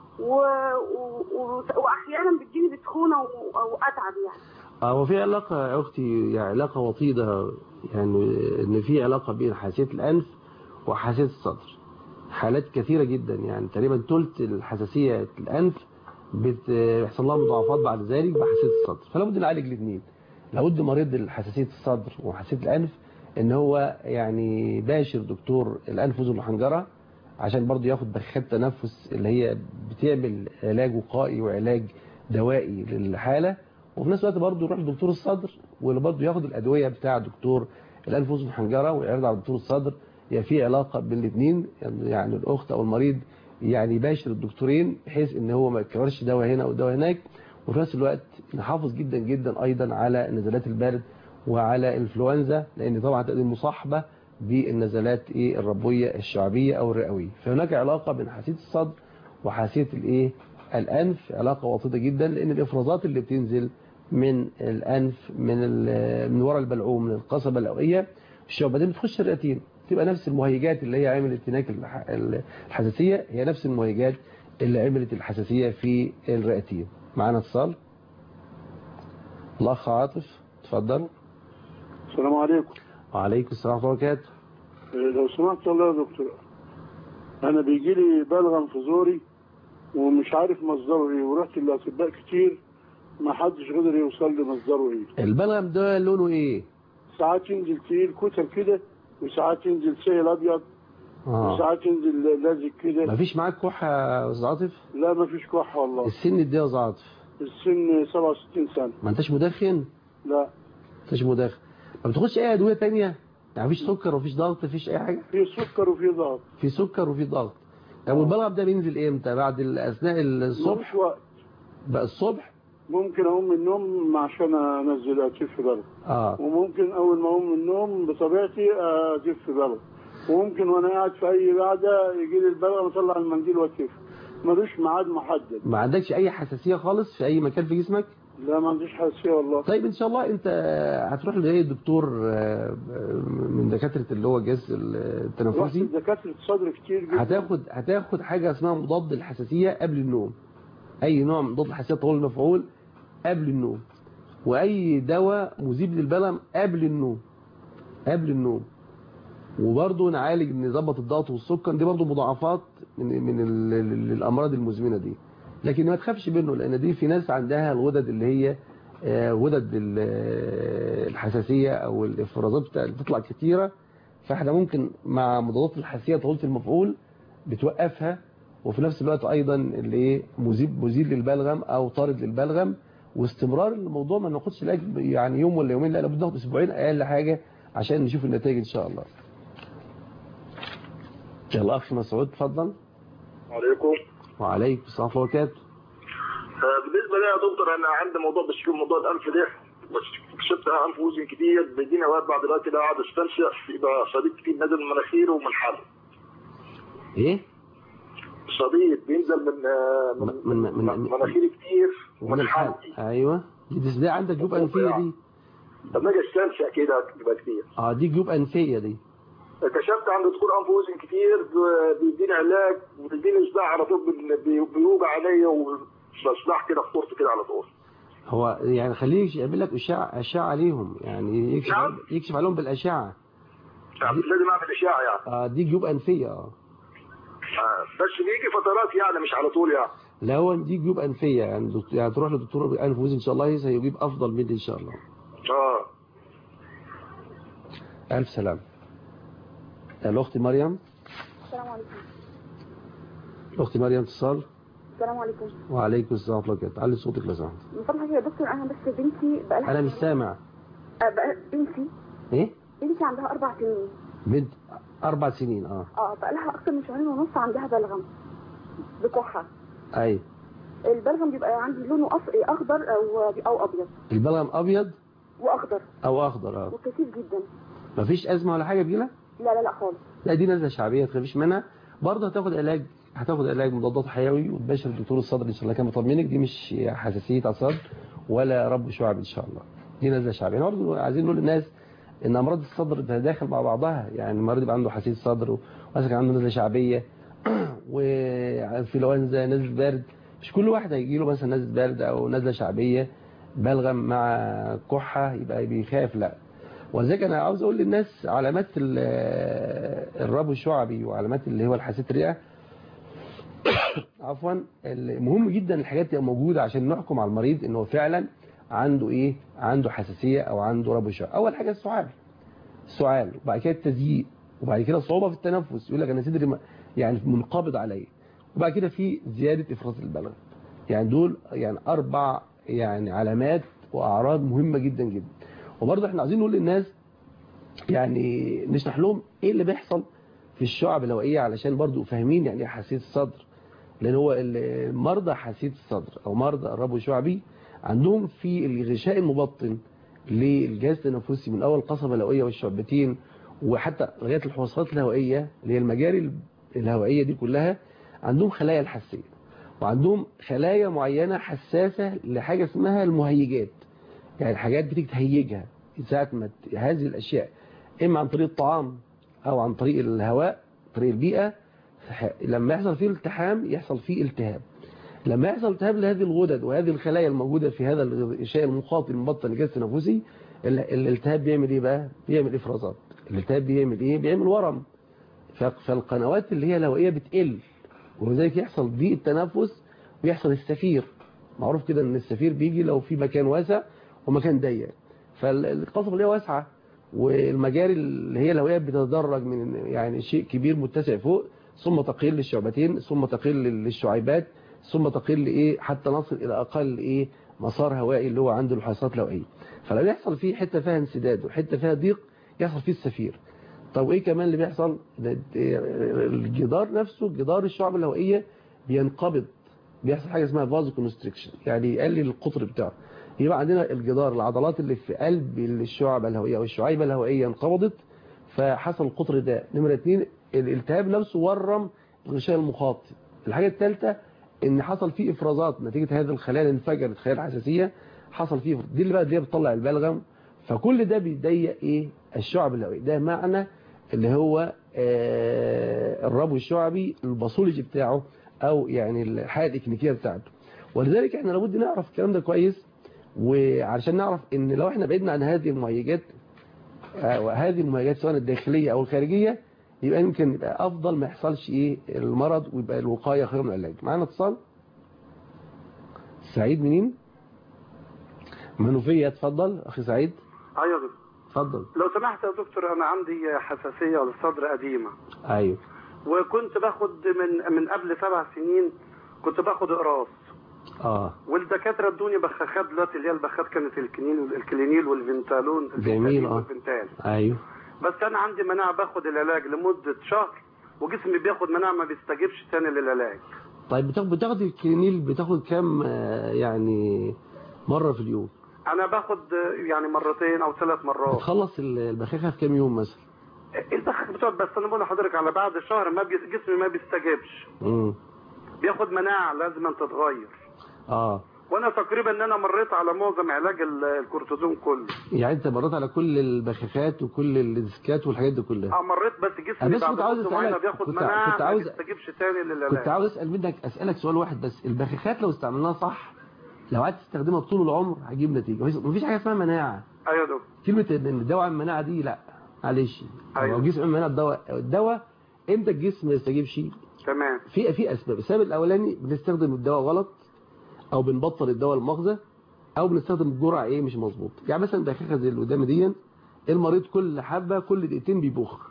واحيانا بتجيني بسخونه واتعب يعني. هو في علاقه يا اختي، يعني علاقه وطيده، يعني ان في علاقه بين حساسيه الانف وحساسيه الصدر. حالات كثيره جدا، يعني تقريبا ثلث الحساسيه الانف بيحصل لها مضاعفات بعد ذلك بحساسيه الصدر، فلا بد نعالج الاثنين. لابد مريض حساسيه الصدر وحساسيه الانف ان هو يعني باشر دكتور الانف واذن وحنجره عشان برضه ياخد بخاخات تنفس اللي هي بتعمل علاج وقائي وعلاج دوائي للحاله، وفي نفس الوقت برضه يروح لدكتور الصدر واللي برضه ياخد الادويه بتاع دكتور الانف واذن وحنجره ويعرض على دكتور الصدر. يعني في علاقه بين الاثنين، يعني الاخت او المريض يعني يباشر الدكتورين بحيث ان هو ما يكررش دواء هنا ودواء هناك، وفي نفس الوقت نحافظ جدا جدا ايضا على نزلات البرد وعلى الانفلونزا، لان طبعا تقدم مصاحبه بالنزلات الربويه الشعبيه او الرئويه. فهناك علاقه بين حساسيه الصدر وحساسيه الانف، علاقه وطيده جدا، لان الافرازات اللي بتنزل من الانف من وراء البلعوم من القصبه الهوائيه الشعبيه بتخش الرئتين، تبقى نفس المهيجات اللي هي عملت هناك الحساسيه هي نفس المهيجات اللي عملت الحساسيه في الرئتين. معانا اتصال. الاخ عاطف اتفضل. السلام عليكم. وعليكم السلام ورحمه الله وبركاته. لو سمحت الله يا دكتور، انا بيجي لي بلغم في زوري ومش عارف مصدره ايه، ورحت للاطباء كتير ما حدش قدر يوصل لي مصدره ايه. البلغم ده لونه ايه؟ ساعات ينزل تقيل كتل كده، وساعات ينزل سائل ابيض، وساعات ينزل لازق كده. مفيش معاك كحه يا استاذ عاطف؟ لا مفيش كحه والله. السن قد ايه يا استاذ عاطف؟ السن 67 سنه. ما انتش مدخن؟ لا. ما انتش مدخن. ما بتاخدش اي ادويه ثانيه؟ يعني مفيش سكر ومفيش ضغط، مفيش اي حاجه؟ في سكر وفي ضغط. في سكر وفي ضغط. طب والبلغم ده بينزل امتى؟ بعد اثناء الصبح؟ مش وقت. بقى الصبح؟ ممكن اقوم من النوم عشان انزل اجف بلغم. وممكن اول ما اقوم من النوم بطبيعتي اجف بلغم. وممكن وانا قاعد في اي قعده يجي لي البلغم اطلع المنديل واكف. ملوش ميعاد محدد. ما عندكش اي حساسيه خالص في اي مكان في جسمك؟ لا ما عنديش حساسيه والله. طيب ان شاء الله انت هتروح لاي دكتور من دكاتره اللي هو الجهاز التنفسي. رحت دكاتره صدر كتير جدا. هتاخد حاجه اسمها مضاد الحساسيه قبل النوم. اي نوع من مضاد الحساسيه طويل المفعول قبل النوم. واي دواء مذيب للبلغم قبل النوم. وبرضه نعالج نظبط الضغط والسكر، دي برضه مضاعفات من الامراض المزمنه دي. لكن ما تخافش منه، لان دي في ناس عندها الغدد اللي هي غدد الحساسيه او الافرازات بتطلع كتيره، فاحنا ممكن مع مضادات الحساسيه طويله المفعول بتوقفها، وفي نفس الوقت ايضا اللي ايه مزيل للبلغم او طارد للبلغم. واستمرار الموضوع ما ناخدش العلاج يعني يوم ولا يومين، لا لابد ناخد اسبوعين اقل حاجه عشان نشوف النتائج ان شاء الله. يلا اخ مسعود اتفضل. عليكم. وعليكم السلام ورحمه الله وبركاته. بالنسبه لي يا دكتور انا عندي موضوع بشكل موضوع الانف ده، كشفت انف وزن كتير بيجيني اوقات بعد الوقت كده اقعد استنشق يبقى صديد كتير نازل من مناخيره ومن حلقه. ايه؟ صديد بينزل من مناخيري كتير ومن حلقي. ايوه دي عندك جيوب انفيه دي. طب اجي استنشق كده بيبقى كتير. دي جيوب انفيه دي. كشفت عند دكتور انف وزن كتير بيديني علاج وبيديني صداع على طول، بيوجع عليا وبصداع كده خطورته كده على طول. هو يعني خليه يعمل لك اشعه عليهم، يعني يكشف عليهم بالاشعه. لازم اعمل اشعه يعني. دي جيوب انفيه. بس بيجي فترات يعني مش على طول يعني. لا هو دي جيوب انفيه يعني تروح لدكتور انف وزن ان شاء الله هيجيب افضل مني ان شاء الله. الف سلام. الاخت مريم. السلام عليكم. الاخت مريم اتصال. السلام عليكم. وعليكم السلام ورحمه الله وبركاته. علي صوتك لو سمحت. من فضلك يا دكتور انا بس بنتي بقى انا مش سامع. بنتي ايه؟ بنتي عندها 4 سنين. بنت 4 سنين بقى لها اكتر من 2.5 شهور عندها بلغم بكحه. ايوه. البلغم بيبقى عندي لونه اخضر او ابيض. البلغم ابيض واخضر او اخضر وكثير جدا. مفيش ازمه ولا حاجه بيجيلها؟ لا خالص. لا دي نزله شعبيه ما تخافيش منها. برضه هتاخد علاج مضادات حيوي وتباشر الدكتور الصدر ان شاء الله كان مطمنك. دي مش حساسيه عصب ولا رب شعب ان شاء الله، دي نزله شعبيه. برضه عايزين نقول للناس ان امراض الصدر بتتداخل مع بعضها، يعني المريض يبقى عنده حساسيه صدر ومثلا عنده نزله شعبيه وانفلونزا نزله برد. مش كل واحد هيجي له مثلا نزله برد او نزله شعبيه بلغم مع كحه يبقى بيخاف، لا. ولذلك انا عاوز اقول للناس علامات الربو الشعبي وعلامات اللي هو الحساسيه الرئه عفوا مهم جدا الحاجات تبقى موجوده عشان نحكم على المريض انه فعلا عنده ايه، عنده حساسيه او عنده ربو شعبي. اول حاجه السعال وبعد كده التزييق وبعد كده صعوبه في التنفس، يقول لك انا صدري يعني منقبض عليا، وبعد كده في زياده افراز البلغم. يعني دول يعني 4 يعني علامات واعراض مهمه جدا جدا. وبرضه احنا عايزين نقول للناس يعني نشرح لهم ايه اللي بيحصل في الشعب الهوائيه علشان برضه فاهمين يعني ايه حساسيه الصدر. لان هو مرضى حساسيه الصدر او مرضى الربو الشعبي عندهم في الغشاء المبطن للجهاز التنفسي من اول القصبه الهوائيه والشعبتين وحتى لغايه الحويصلات الهوائيه اللي هي المجاري الهوائيه دي كلها عندهم خلايا الحساسيه، وعندهم خلايا معينه حساسه لحاجه اسمها المهيجات. يعني حاجات بتيجي تهيجها ساعه ما هذه الاشياء اما عن طريق الطعام او عن طريق الهواء طريق البيئه، لما يحصل فيه التحام يحصل فيه التهاب. لما يحصل التهاب لهذه الغدد وهذه الخلايا الموجوده في هذا الغشاء المخاطي المبطن للجهاز التنفسي، الالتهاب بيعمل ايه بقى؟ بيعمل افرازات. الالتهاب بيعمل ايه؟ بيعمل ورم. فالقنوات اللي هي الهوائيه بتقل، ولذلك يحصل ضيق التنفس بيحصل السفير. معروف كده ان السفير بيجي لو في مكان واسع ومكان ضيق، فالقصبة اللي هي واسعة والمجاري اللي هي الهوائية بتتدرج من يعني شيء كبير متسع فوق، ثم تقل للشعبتين، ثم تقل للشعيبات، ثم تقل ايه حتى نصل الى اقل ايه مسار هوائي اللي هو عنده الحصات الهوائية. فلو يحصل فيه حتة فيها انسداد وحتة فيها ضيق يحصل فيه السفير. طب ايه كمان اللي بيحصل؟ الجدار نفسه، جدار الشعب الهوائية بينقبض، بيحصل حاجة اسمها فازو كونستريكشن، يعني يقلل القطر بتاعه. يبقى عندنا الجدار، العضلات اللي في قلب الشعب الهوائية او الشعيبة الهوائية انقبضت فحصل القطر ده. نمرة 2 الالتهاب نفسه ورم الغشاء المخاطي. الحاجة الثالثة ان حصل فيه افرازات نتيجة هذه الخلايا اللي انفجرت، خلايا الحساسية حصل فيه دي اللي بقى بتطلع البلغم. فكل ده بيضيق ايه الشعب الهوائي. ده معنى اللي هو الربو الشعبي الباثولوجي بتاعه او يعني الحالة الاكلينيكية بتاعته. ولذلك احنا لابد نعرف الكلام ده كويس، وعشان نعرف ان لو احنا بعدنا عن هذه المهيجات وهذه المهيجات سواء الداخلية او الخارجية يبقى يمكن يبقى افضل ما يحصلش ايه المرض، ويبقى الوقاية خير من العلاج. معانا اتصال. سعيد منين؟ منوفية. اتفضل اخي سعيد. ايوه دكتور. اتفضل. لو سمحت يا دكتور، انا عندي حساسية للصدر قديمة. ايوه. وكنت باخد من قبل 7 سنين كنت باخد اقراص. والدكاتره ادوني بخاخات دلوقتي، اللي هي البخاخات كانت الكلينيل والفنتالون. جميل. والفنتال. ايوه. بس انا عندي مناعه، باخد العلاج لمده شهر وجسمي بياخد مناعه ما بيستجيبش تاني للعلاج. طيب بتاخد الكلينيل بتاخد كام يعني مرة في اليوم؟ انا باخد يعني 2 أو 3 مرات. بتخلص البخاخه في كام يوم مثلا؟ البخاخه بتقعد، بس انا بقول لحضرتك على بعد شهر جسمي ما بيستجيبش. بياخد مناعه لازم أن تتغير. وانا تقريبا ان انا مريت على معظم علاج الكورتيزون كله. يعني انت مريت على كل البخاخات وكل الديسكات والحاجات دي كلها؟ مريت، بس جسمي بعد مده معينه بياخد مناعه ما بيستجيبش تاني للعلاج. كنت عاوز اسالك سؤال واحد بس. البخاخات لو استعملناها صح، لو قعدت تستخدمها طول العمر هتجيب نتيجه. مفيش حاجه اسمها مناعه. ايوه دكتور. كلمه ان الدواء عن مناعه دي لا، معلش. ايوه. الجسم عن مناعه الدواء امتى الجسم ما يستجيبش؟ تمام. في اسباب. السبب الاولاني بنستخدم الدواء غلط، او بنبطل الدواء المؤاخذه، او بنستخدم الجرعه ايه مش مظبوط. يعني مثلا بخاخه زي اللي قدامي دي، المريض كل حبه كل دقيقتين بيبخ،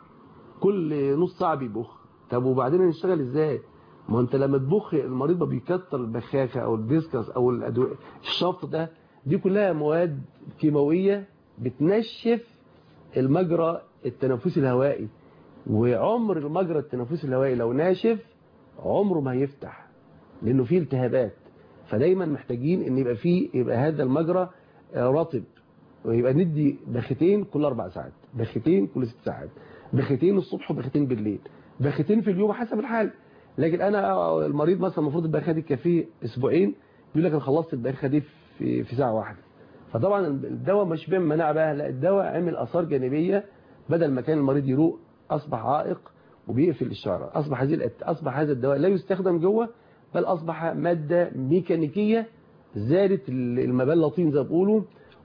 كل نص ساعه بيبخ. طب وبعدين هنشتغل ازاي؟ ما انت لما تبخ المريض ما بيكتر البخاخه او الديسكس او الادويه الشفط ده، دي كلها مواد كيماويه بتنشف المجرى التنفسي الهوائي. وعمر المجرى التنفسي الهوائي لو ناشف عمره ما هيفتح، لانه فيه التهابات. فدايما محتاجين ان يبقى هذا المجرى رطب، ويبقى ندي بختين كل 4 ساعات، بختين كل 6 ساعات، بختين الصبح وبختين بالليل، بختين في اليوم حسب الحال. لكن انا المريض مثلا المفروض البخاخه دي تكفيه اسبوعين، يقول لك انا خلصت البخاخه دي في ساعه واحده. فطبعا الدواء مش بيعمل مناعه بقى، لا، الدواء عمل اثار جانبيه. بدل ما كان المريض يروق اصبح عائق وبيقفل الشعر. اصبح هذا الدواء لا يستخدم جوه، بل اصبح ماده ميكانيكيه زادت المبلة طين زي ما بيقولوا،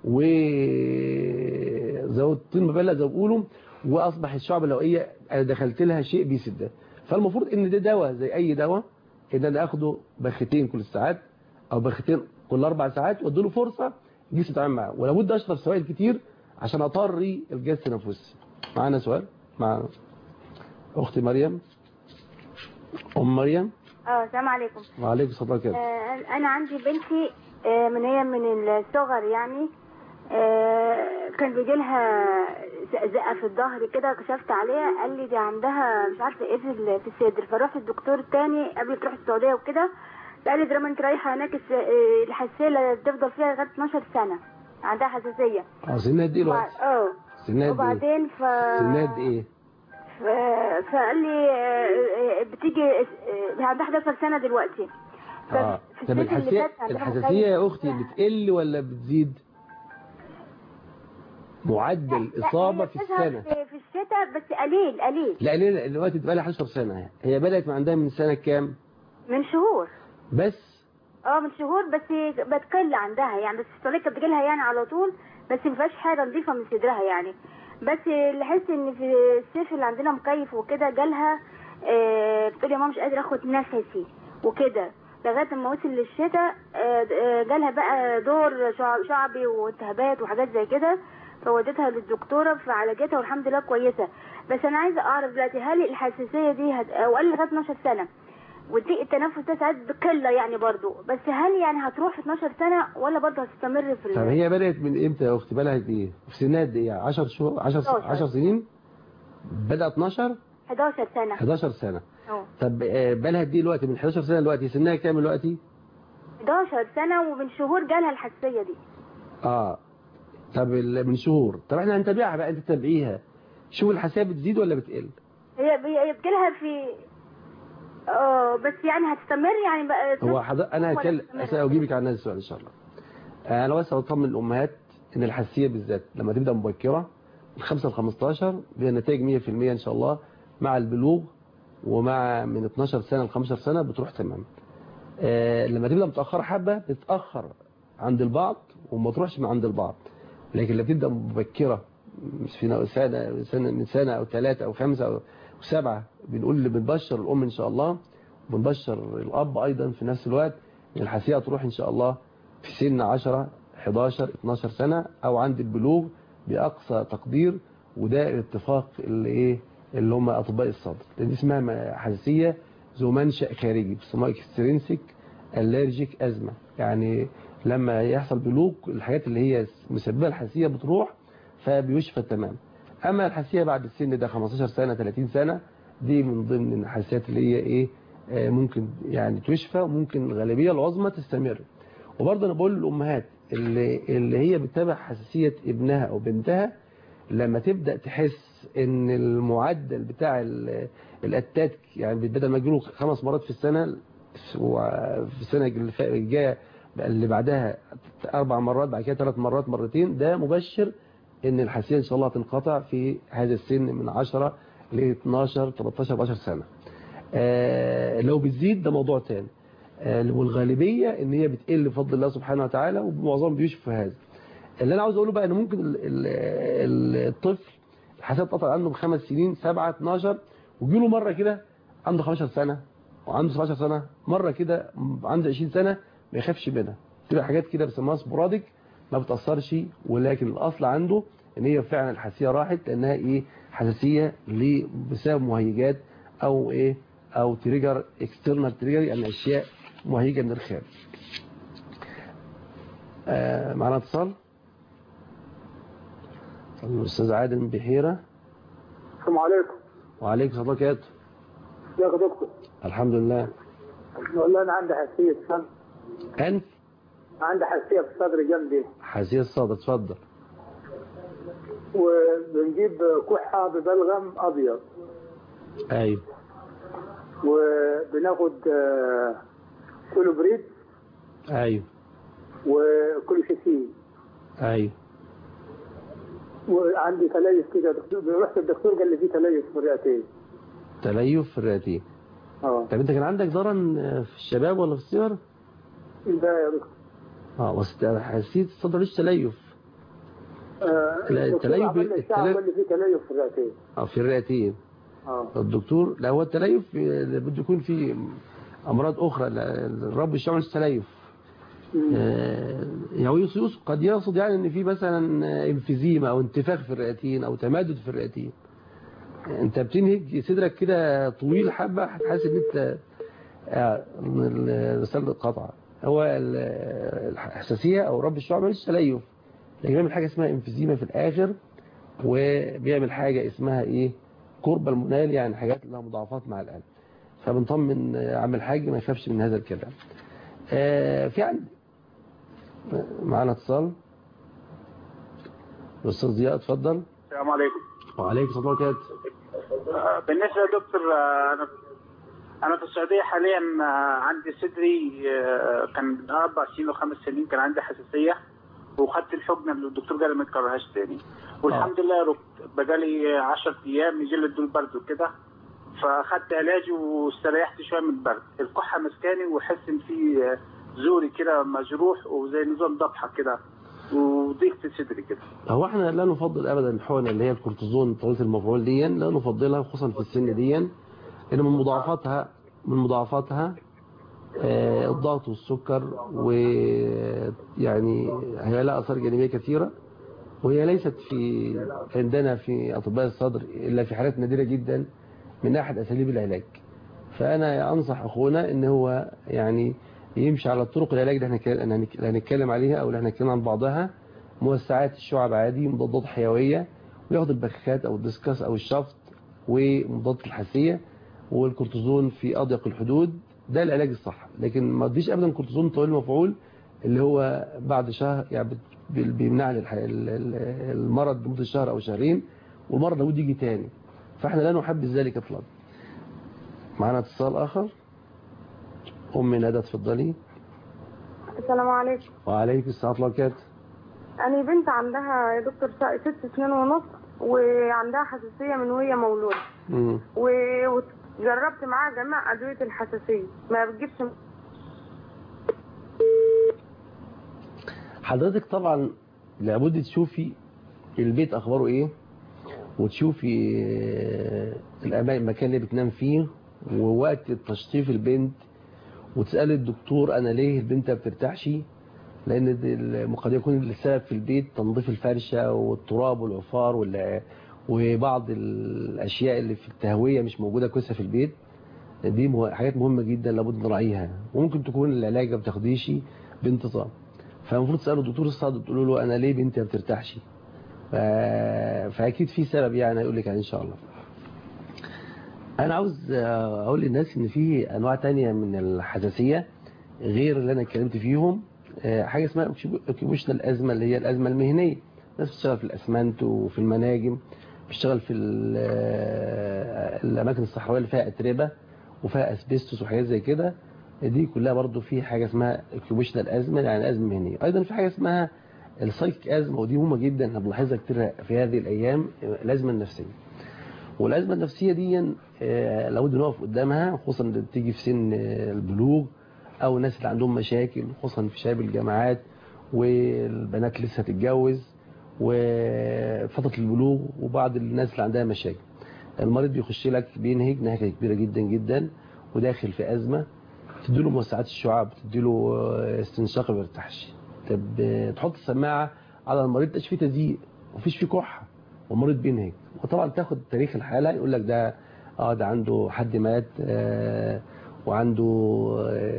وزود طين مبلة زي ما بيقولوا، واصبح الشعب الهوائيه انا دخلت لها شيء بيسدها. فالمفروض ان ده دواء زي اي دواء، ان انا اخده بختين كل ساعات او بختين كل 4 ساعات، واديله فرصه الجسم يتعامل معاه. ولابد اشرب سوائل كتير عشان اطري الجهاز التنفسي. معانا سؤال مع اختي مريم. ام مريم. السلام عليكم. وعليكم السلام ورحمه الله. انا عندي بنتي من الصغر يعني كان بيجي لها زقه في الظهر كده، كشفت عليها قال لي دي عندها مش عارفه ايه في الصدر. فرحت الدكتور الثاني قبل تروح السعوديه وكده، قال لي طالما انت رايحه هناك الحساسيه تفضل فيها لغايه 12 سنه، عندها حساسيه. سنها قد ايه دلوقتي؟ وبعدين سنها قد ايه؟ فقال لي بتيجي عندها 11 سنه دلوقتي. طب الحساسيه يا اختي بتقل ولا بتزيد؟ معدل اصابه في السنه في الشتاء بس قليل. لا قليل دلوقتي بقى لها 11 سنه. هي بدات عندها من سنه كام؟ من شهور بس. من شهور بس بتقل عندها يعني، بس الصليب كانت بتجيلها يعني على طول، بس ما فيهاش حاجه نظيفه من صدرها يعني. بس اللي حس ان في الصيف اللي عندنا مكيف وكده جالها بتقول يا ماما مش قادره اخد نفسي وكده، لغايه ما وصل للشتاء جالها بقى دور شعبي والتهابات وحاجات زي كده، فودتها للدكتوره فعالجتها والحمد لله كويسه. بس انا عايزه اعرف دلوقتي هل الحساسيه دي وقال لغايه 12 سنه، والضيق التنفس ده ساعات بقله يعني برضو، بس هل يعني هتروح في 12 سنه ولا برضو هتستمر في طب هي بدات من امتى يا اختي؟ بالها قد ايه؟ في سنها قد ايه؟ 10 شهور 10 سنين؟ بدات 12 11 سنه 11 سنه. طب بالها قد ايه دلوقتي؟ من 11 سنه دلوقتي سنها كام دلوقتي؟ 11 سنه ومن شهور جالها الحساسيه دي. طب من شهور. طب احنا هنتابعها بقى، انت تتابعيها شوف الحساسيه بتزيد ولا بتقل. هي بتجيلها في بس يعني هتستمر يعني بقى. هو انا هجيبك على الناس السؤال ان شاء الله. انا بس بطمن الامهات ان الحساسيه بالذات لما تبدا مبكره من 5 ل 15 بيها نتائج 100% ان شاء الله مع البلوغ، ومع من 12 سنه ل 15 سنه بتروح تمام. لما تبدا متاخره حبه بتتاخر عند البعض وما تروحش من عند البعض، لكن لما تبدا مبكره من سنه او 3 او 5 أو 7 بنبشر الام ان شاء الله، وبنبشر الاب ايضا في نفس الوقت ان الحساسيه تروح ان شاء الله في سن 10 11 12 سنه او عند البلوغ باقصى تقدير. وده الاتفاق اللي هم اطباء الصدر، لان اسمها حساسيه ذو منشأ خارجي بيسموها اكسترينسيك الرجيك ازمه. يعني لما يحصل بلوغ الحاجات اللي هي مسببه الحساسيه بتروح فبيشفى تمام. اما الحساسيه بعد السن ده 15 سنه 30 سنه دي من ضمن الحساسيات اللي هي ممكن يعني تشفى، وممكن الغالبيه العظمى تستمر. وبرضه انا بقول للامهات اللي هي بتتابع حساسيه ابنها او بنتها، لما تبدا تحس ان المعدل بتاع الاتات يعني بدل ما يجيله 5 مرات في السنه، وفي السنه الجايه اللي بعدها 4 مرات، بعد كده 3 مرات مرتين، ده مبشر ان الحساسيه ان شاء الله هتنقطع في هذا السن من 10 ل 12 13 14 سنه. لو بتزيد ده موضوع تاني، والغالبيه ان هي بتقل بفضل الله سبحانه وتعالى، ومعظمهم بيشوفوا هذا. اللي انا عاوز اقوله بقى ان ممكن الطفل الحساسيه تقطع عنده ب5 سنين 7 12 ويجيله مره كده عنده 15 سنه وعنده 17 سنه، مره كده عنده 20 سنه ما يخافش منها. تبقى حاجات كده بيسموها سبوراديك ما بتاثرش، ولكن الاصل عنده ان هي فعلا الحساسيه راحت لانها حساسيه بسبب مهيجات او تريجر اكسترنال تريجر، يعني اشياء مهيجه من الخارج. معنا اتصال الاستاذ عادل من بحيره. السلام عليكم. وعليكم السلام ورحمه الله وبركاته. ازيك يا دكتور؟ الحمد لله. والله انا عندي حساسيه صدر. انف؟ عندي حساسيه في الصدر جنبي. حساسيه الصدر، اتفضل. وبنجيب كحه ببلغم ابيض. ايوه. وبناخد كولوبريد. ايوه. وكولوشيسين. ايوه. وعندي تليف كده، رحت الدكتور قال لي في تليف في الرئتين. تليف في الرئتين. طب انت كان عندك ضرن في الشباب ولا في الصغر؟ لا يا دكتور. بس حسيت الصدر ليش تليف؟ التليف قال لي في تليف في الرئتين. في الرئتين. الدكتور لا، هو التليف بده يكون في امراض اخرى، الرب مش عامل تليف. يعني قد يقصد يعني ان في مثلا انفيزيما او انتفاخ في الرئتين او تمدد في الرئتين. انت بتنهج صدرك كده طويل حبه هتحس ان انت رساله قطع. هو الحساسيه او رب الشعب مش تليف، لكن بيعمل حاجه اسمها انفيزيما في الاخر، وبيعمل حاجه اسمها قرب المنال، يعني حاجات لها مضاعفات مع القلب. فبنطمن عامل حاجه ما يخافش من هذا الكلام. في عندي معنا اتصال الاستاذ ضياء، اتفضل. السلام عليكم. وعليكم السلام ورحمه الله. بالنسبه يا دكتور، انا في السعوديه حاليا، عندي صدري كان 4 سنين و5 سنين كان عندي حساسيه، وخدت الحقنه اللي الدكتور قال ما تكررهاش تاني، والحمد لله رحت بقالي 10 ايام يجي لي الدور برد وكده، فاخدت علاجي واستريحت شويه من البرد. الكحه مسكاني وحس ان في زوري كده مجروح وزي نظام ضبحه كده وضيق في صدري كده. هو احنا لا نفضل ابدا الحقنه اللي هي الكورتيزون طويله المفعول دي، لا نفضلها خصوصا في السن دي، لان من مضاعفاتها الضغط والسكر، ويعني هي لها آثار جانبية كثيرة، وهي ليست عندنا في أطباء الصدر إلا في حالات نادرة جدا من أحد أساليب العلاج. فأنا أنصح أخونا إن هو يعني يمشي على طرق العلاج اللي هنتكلم عليها أو اللي هنتكلم عن بعضها، موسعات الشعب عادي، مضادات حيوية، وياخد البخاخات أو الديسكاس أو الشفط ومضادات الحساسية والكورتيزون في أضيق الحدود. ده العلاج الصح. لكن ما تديش أبدا كورتيزون طويل المفعول اللي هو بعد شهر يعني بيمنع المرض لمدة شهر أو شهرين، والمرض لابد يجي تاني. فاحنا لا نحبذ ذلك اطلاقا. معنا اتصال آخر. أم ندى اتفضلي. السلام عليكم. وعليكم السلام ورحمة الله وبركاته. أنا بنت عندها يا دكتور 6 سنين ونص، وعندها حساسية من وهي مولودة. وجربت معاها جميع أدوية الحساسية ما بتجيبش. حضرتك طبعا لابد تشوفي البيت أخباره إيه، وتشوفي المكان اللي بتنام فيه ووقت تشطيف البنت، وتسأل الدكتور أنا ليه البنت ما بترتاحش، لأن قد يكون السبب في البيت تنظيف الفرشة والتراب والعفار وبعض الأشياء اللي في التهوية مش موجودة كويسة في البيت. دي حاجات مهمة جدا لابد نراعيها، وممكن تكون العلاج ما بتاخديش بانتظام. فالمفروض تسألوا الدكتور الصادق تقولوا له أنا ليه بنتي ما بترتاحش، فأكيد في سبب يعني يقول لك يعني إن شاء الله. أنا عاوز أقول للناس إن في أنواع تانية من الحساسية غير اللي أنا اتكلمت فيهم. حاجة اسمها اوكيبيشنال أزمة، اللي هي الأزمة المهنية. ناس بتشتغل في الأسمنت وفي المناجم، بتشتغل في الأماكن الصحراوية اللي فيها أتربة وفيها أسبستوس وحاجات زي كده. دي كلها برضو في حاجة اسمها اوكيبيشنال أزمة، يعني أزمة مهنية. أيضا في حاجة اسمها السايكيك أزمة، ودي مهمة جدا احنا بنلاحظها كتير في هذه الأيام، الأزمة النفسية. والأزمة النفسية دي لابد نقف قدامها، خصوصا اللي بتيجي في سن البلوغ أو الناس اللي عندهم مشاكل، خصوصا في شباب الجامعات والبنات لسه تتجوز وفترة البلوغ، وبعض الناس اللي عندها مشاكل. المريض بيخش لك بينهج نهجة كبيرة جدا جدا وداخل في أزمة، تديله موسعات الشعاب، تديله استنشاق ما بيرتاحش. طب تحط السماعة على المريض تشفي تزييق ومفيش فيه كحة والمريض بينهج، وطبعا تاخد تاريخ الحالة يقول لك ده ده عنده حد مات، وعنده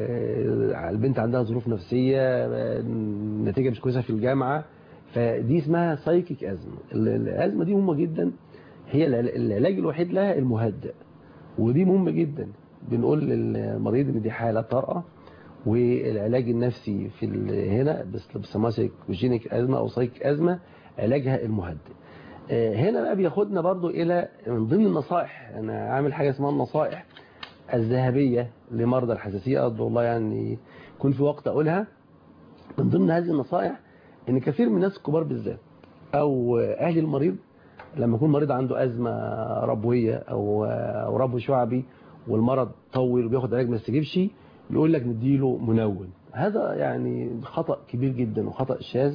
البنت عندها ظروف نفسية، نتيجة مش كويسة في الجامعة. فدي اسمها سايكيك أزمة. الأزمة دي مهمة جدا، هي العلاج الوحيد لها المهدئ، ودي مهمة جدا. بنقول للمريض ان دي حالة طارئة، والعلاج النفسي في هنا بيسموها سايكوجينيك أزمة أو سايكيك أزمة، علاجها المهدئ. هنا بقى بياخدنا برضو إلى من ضمن النصائح. أنا عامل حاجة اسمها النصائح الذهبية لمرضى الحساسية، أرجو الله يعني يكون في وقت أقولها. من ضمن هذه النصائح إن كثير من الناس الكبار بالذات أو أهل المريض لما يكون مريض عنده أزمة ربوية أو ربو شعبي والمرض طول وبياخد علاج ما يستجيبش، يقول لك نديله منوم. هذا يعني خطأ كبير جدا وخطأ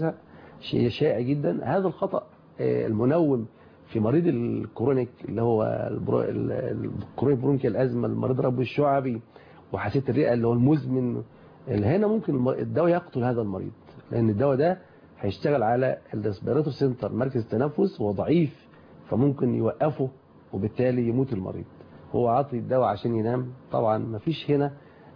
شائع جدا. هذا الخطأ المنوم في مريض الكرونيك اللي هو الكرونيك برونكيال أزمة، المريض ربو الشعبي وحساسية الرئة اللي هو المزمن، اللي هنا ممكن الدواء يقتل هذا المريض، لأن الدواء ده هيشتغل على الريسبيراتور سنتر مركز التنفس وضعيف، فممكن يوقفه وبالتالي يموت المريض. هو عاطي الدواء عشان ينام، طبعا ما فيش هنا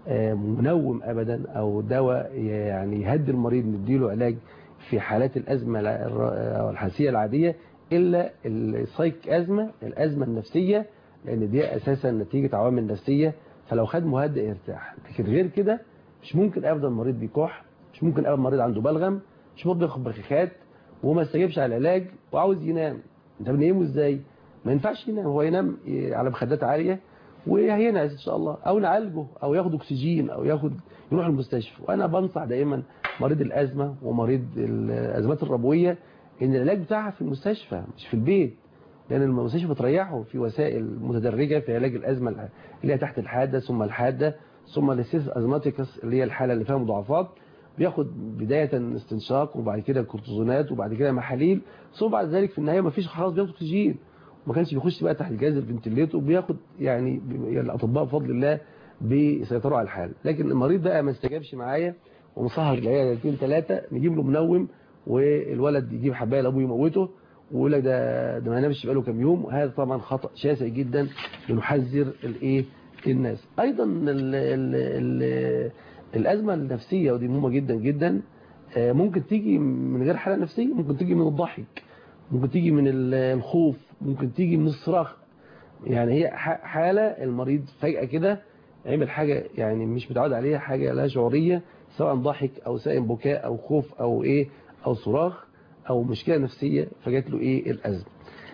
منوم أبدا أو دواء يعني يهدي المريض نديله علاج في حالات الأزمة أو الحساسية العادية إلا السايك أزمة، الأزمة النفسية، لأن دي أساسا نتيجة عوامل نفسية، فلو خد مهدئ يرتاح. لكن غير كده مش ممكن أبدا المريض بيكح، مش ممكن أبدا المريض عنده بلغم، مش ممكن بياخد بخاخات وما استجابش على العلاج وعاوز ينام. انت بنيمه ازاي؟ ما ينفعش ينام، هو ينام على مخدات عالية وهينعس ان شاء الله، او نعالجه او ياخد اكسجين او يروح المستشفى. وانا بنصح دائما مريض الازمه ومريض الازمات الربويه ان العلاج بتاعها في المستشفى مش في البيت، لان المستشفى بتريحه في وسائل متدرجه في علاج الازمه اللي هي تحت الحاده ثم الحاده ثم السيس ازماتيكس اللي هي الحاله اللي فيها مضاعفات. بياخد بدايه استنشاق وبعد كده كورتيزونات وبعد كده محاليل، ثم بعد ذلك في النهايه مفيش خلاص بياخد اكسجين، وما كانش بيخش بقى تحت الجهاز الفنتليتور، وبياخد يعني الاطباء بفضل الله بيسيطروا على الحال. لكن المريض بقى ما استجابش معايا ومسهر العياده 2-3 نجيب له منوم والولد يجيب حبايه لابوه يموته ويقول لك ده ما نامش بقاله كام يوم. هذا طبعا خطأ شاسع جدا بنحذر الناس. ايضا الازمه النفسيه ودي مهمه جدا جدا، ممكن تيجي من غير حاله نفسيه، ممكن تيجي من الضحك، ممكن تيجي من الخوف، ممكن تيجي من الصراخ. يعني هي حاله المريض فجأة كده عمل حاجه يعني مش متعود عليها، حاجه لا شعوريه، سواء ضحك او سواء بكاء او خوف او او صراخ او مشكله نفسيه فجات له الازمه.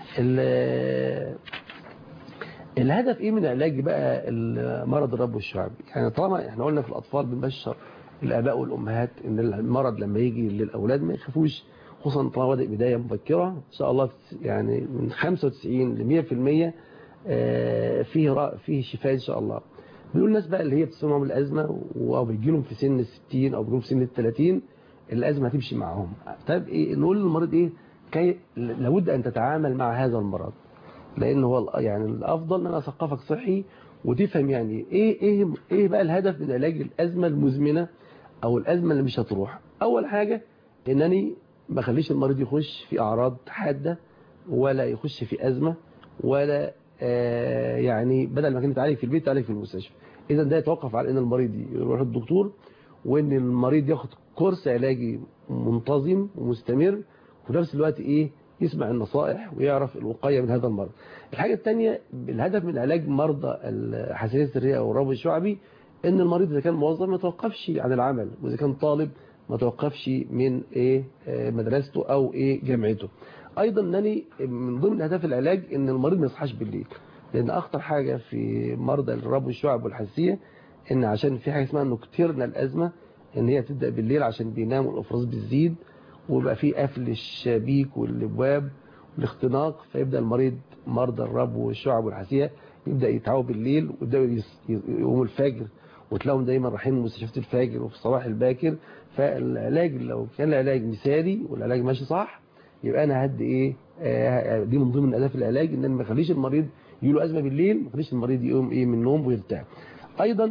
الهدف من علاج بقى المرض الربو الشعبي؟ يعني طالما احنا قلنا في الاطفال بنبشر الاباء والامهات ان المرض لما يجي للاولاد ما يخافوش، خصوصا طالما بادئ بدايه مبكره ان شاء الله، يعني من 95 ل 100% فيه شفاء ان شاء الله. بيقول الناس بقى اللي هي بتصيبهم الازمه او بيجي لهم في سن ال60 او بيجي لهم في سن ال30 الازمه هتمشي معاهم. طيب نقول للمريض كي لابد ان تتعامل مع هذا المرض، لان هو يعني الافضل ان انا اثقفك صحي وتفهم يعني ايه بقى الهدف من علاج الازمه المزمنه او الازمه اللي مش هتروح. اول حاجه انني ما اخليش المريض يخش في اعراض حاده ولا يخش في ازمه ولا يعني بدل ما كان يتعالج في البيت يتعالج في المستشفى. اذا ده يتوقف على ان المريض يروح للدكتور، وان المريض ياخد كورس علاجي منتظم ومستمر، وفي نفس الوقت يسمع النصائح ويعرف الوقايه من هذا المرض. الحاجه الثانيه الهدف من علاج مرضى حساسيه الرئه او الربو الشعبي ان المريض اذا كان موظف ما يتوقفش عن العمل، واذا كان طالب ما يتوقفش من مدرسته او جامعته. ايضا انني من ضمن اهداف العلاج ان المريض ما يصحاش بالليل، لان اخطر حاجه في مرضى الربو الشعبي والحساسيه ان عشان في حاجه اسمها نكتيرنال الازمه، ان هي تبدا بالليل عشان بيناموا الافراز بتزيد ويبقى في قفل الشبيك والابواب والاختناق، فيبدا المريض مرضى الربو والشعب والحساسيه يبدا يتعبوا بالليل ويبداوا يقوموا الفجر، وتلاقيهم دايما رايحين مستشفيات الفجر وفي الصباح الباكر. فالعلاج لو كان العلاج مثالي والعلاج ماشي صح يبقى انا هدي دي من ضمن اهداف العلاج، ان انا ما اخليش المريض يجيله ازمه بالليل، ما اخليش المريض يقوم من النوم ويرتاح. ايضا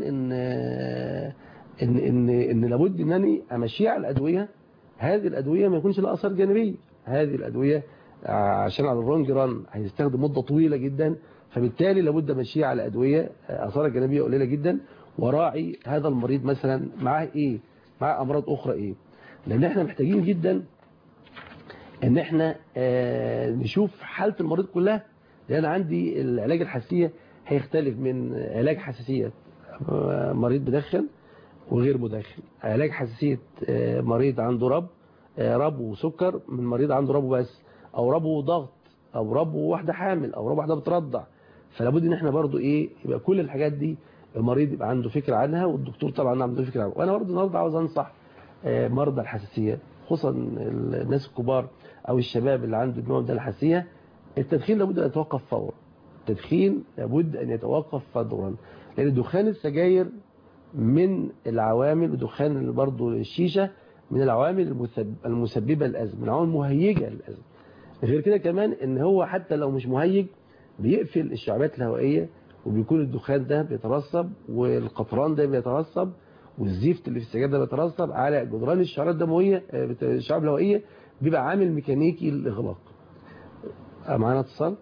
ان لابد انني امشيه على الادويه. هذه الادويه ما يكونش لها اثار جانبيه، هذه الادويه عشان على الرونج ران هيستخدم مده طويله جدا، فبالتالي لابد امشيه على ادويه اثارها الجانبيه قليله جدا، وراعي هذا المريض مثلا معاه معاه امراض اخرى لان احنا محتاجين جدا ان احنا نشوف حاله المريض كلها. لان عندي العلاج الحساسيه هيختلف من علاج حساسيه مريض بدخن وغير مدخن، علاج حساسيه مريض عنده ربو وسكر من مريض عنده ربو بس، او ربو ضغط، او ربو واحده حامل، او ربو واحده بترضع. فلابد ان احنا برضو يبقى كل الحاجات دي المريض يبقى عنده فكره عنها، والدكتور طبعا عنده فكره عنها. وانا برضو النهارده عاوز انصح مرضى الحساسيه خصوصا الناس الكبار او الشباب اللي عنده نوع من الحساسيه، التدخين لابد ان يتوقف فورا. التدخين لابد ان يتوقف فورا، لان دخان السجاير من العوامل، ودخان برضو الشيشه من العوامل المسببه للازمه، من العوامل المهيجه للازمه. غير كده كمان ان هو حتى لو مش مهيج بيقفل الشعبات الهوائيه، وبيكون الدخان ده بيترسب والقطران ده بيترسب والزفت اللي في السجاير ده بيترسب على جدران الشعبات الدمويه، الشعب الهوائيه، بيبقى عامل ميكانيكي للاغلاق. معانا اتصال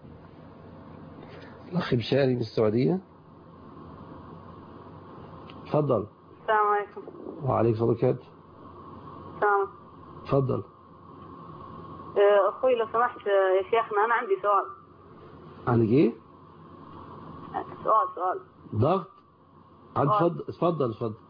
الاخ بشاري من السعوديه. اتفضل. السلام عليكم. وعليكم السلام ورحمه الله. تمام. اتفضل. اخوي لو سمحت يا شيخنا انا عندي سؤال. عندك ايه؟ سؤال. ضغط؟ اتفضل.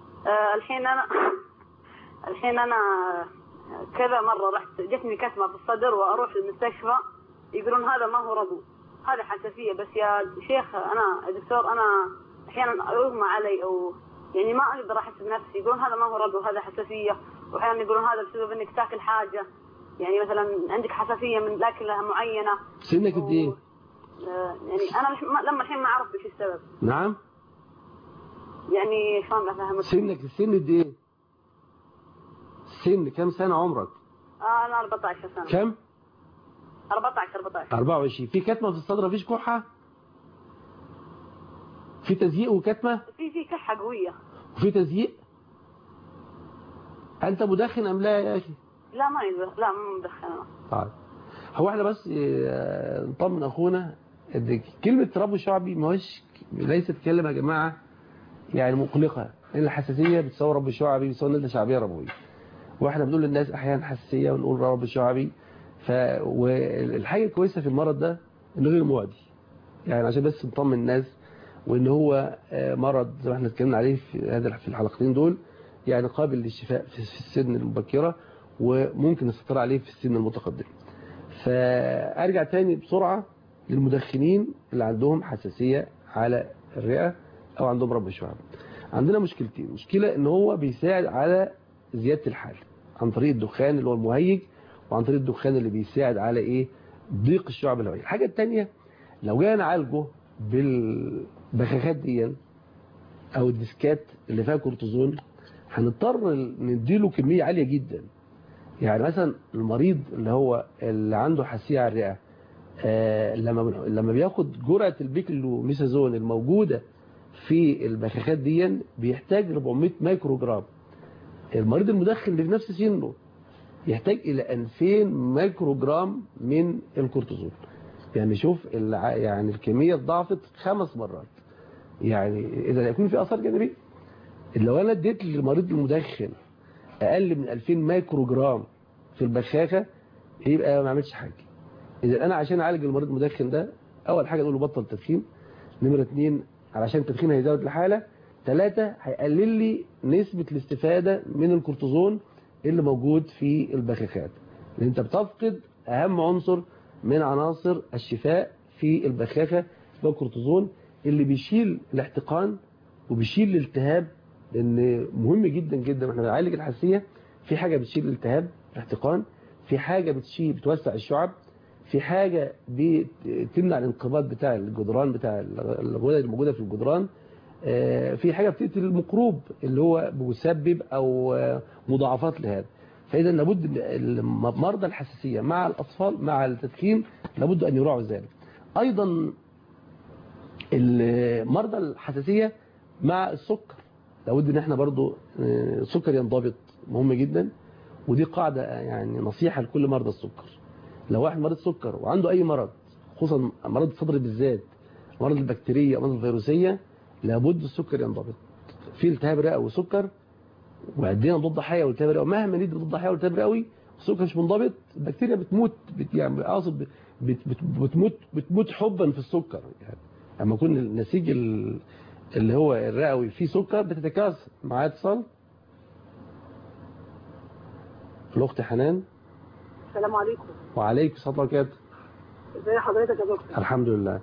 الحين انا كذا مره رحت جتني كتمه في الصدر واروح المستشفى يقولون هذا ما هو ربو، هذا حساسيه. بس يا شيخ انا دكتور انا احيانا اغمى علي او يعني ما اقدر احس بنفسي، يقولون هذا ما هو ربو هذا حساسيه، واحيانا يقولون هذا بسبب انك تاكل حاجه، يعني مثلا عندك حساسيه من اكله معينه. سنك قد ايه؟ يعني انا لما الحين ما عرفت ايش السبب. نعم. يعني شلون افهمك؟ السن قد ايه؟ السن كم سنه عمرك؟ انا 14 سنه. كم؟ 14. 24. في كتمه في الصدر؟ مفيش كحه؟ في تزييق وكتمه؟ في كحه قويه. وفي تزييق؟ انت مدخن ام لا يا اخي؟ لا ما مدخن انا. طيب هو احنا بس نطمن اخونا ان كلمه رب شعبي ما هوش ليست كلمه يا جماعه يعني مقلقه، ان الحساسيه بتساوي رب شعبي بتساوي نزله شعبيه ربويه، واحنا بنقول للناس احيانا حساسيه ونقول رب شعبي. والحاجه الكويسه في المرض ده انه غير معدي، يعني عشان بس نطمن الناس، وان هو مرض زي ما احنا اتكلمنا عليه في الحلقتين دول، يعني قابل للشفاء في السن المبكره، وممكن السيطره عليه في السن المتقدم. فارجع تاني بسرعه للمدخنين اللي عندهم حساسيه على الرئه او عندهم رب شعبي. عندنا مشكلتين، مشكله ان هو بيساعد على زياده الحال عن طريق الدخان اللي هو المهيج، وعن طريق الدخان اللي بيساعد على ايه؟ ضيق الشعب الهوائيه. الحاجه الثانيه لو جينا نعالجه بالبخاخات دي او الديسكات اللي فيها كورتيزون، هنضطر نديله كميه عاليه جدا. يعني مثلا المريض اللي عنده حساسيه على الرئه لما بياخد جرعه البيكلوميثازون الموجوده في البخاخات دي بيحتاج 400 مايكرو جرام. المريض المدخن اللي في نفس سنه يحتاج الى 2000 مايكرو جرام من الكورتيزون. يعني شوف يعني الكميه اتضاعفت 5 مرات. يعني اذا يكون في اثار جانبيه، لو انا اديت للمريض المدخن اقل من 2000 مايكرو جرام في البخاخه يبقى ما عملتش حاجه. اذا انا عشان اعالج المريض المدخن ده، اول حاجه اقول له بطل تدخين، نمره 2 علشان التدخين هيزود الحاله، 3 هيقلل لي نسبه الاستفاده من الكورتيزون اللي موجود في البخاخات، لان انت بتفقد اهم عنصر من عناصر الشفاء في البخاخه هو الكورتيزون، اللي بيشيل الاحتقان وبيشيل الالتهاب. لان مهم جدا جدا واحنا بنعالج الحساسيه، في حاجه بتشيل الالتهاب الاحتقان، في حاجه بتوسع الشعب، في حاجه بتمنع الانقباض بتاع الجدران بتاع الغدد الموجوده في الجدران، في حاجه بتقتل الميكروب اللي هو بيسبب او مضاعفات لهذا. فاذا لابد مرضى الحساسيه مع الاطفال مع التدخين لابد ان يراعوا ذلك. ايضا مرضى الحساسيه مع السكر لابد ان احنا برضو السكر ينضبط، مهم جدا، ودي قاعده يعني نصيحه لكل مرضى السكر. لو واحد مريض سكر وعنده اي مرض، خصوصا مرض الصدر بالذات، مرض البكتيريا مرض الفيروسيه، لابد السكر ينضبط. في التهاب رئوي وسكر وعندنا ضد حيوي والتهاب رئوي، مهما ندي ضد حيوي والتهاب رئوي السكر مش منضبط البكتيريا بتموت، يعني اقصد بتموت حبا في السكر. يعني لما يكون النسيج اللي هو الرئوي فيه سكر بتتكاثر. معايا اتصال؟ الاخت حنان. السلام عليكم. وعليكم السلام ورحمه الله. ازي حضرتك يا دكتور؟ الحمد لله.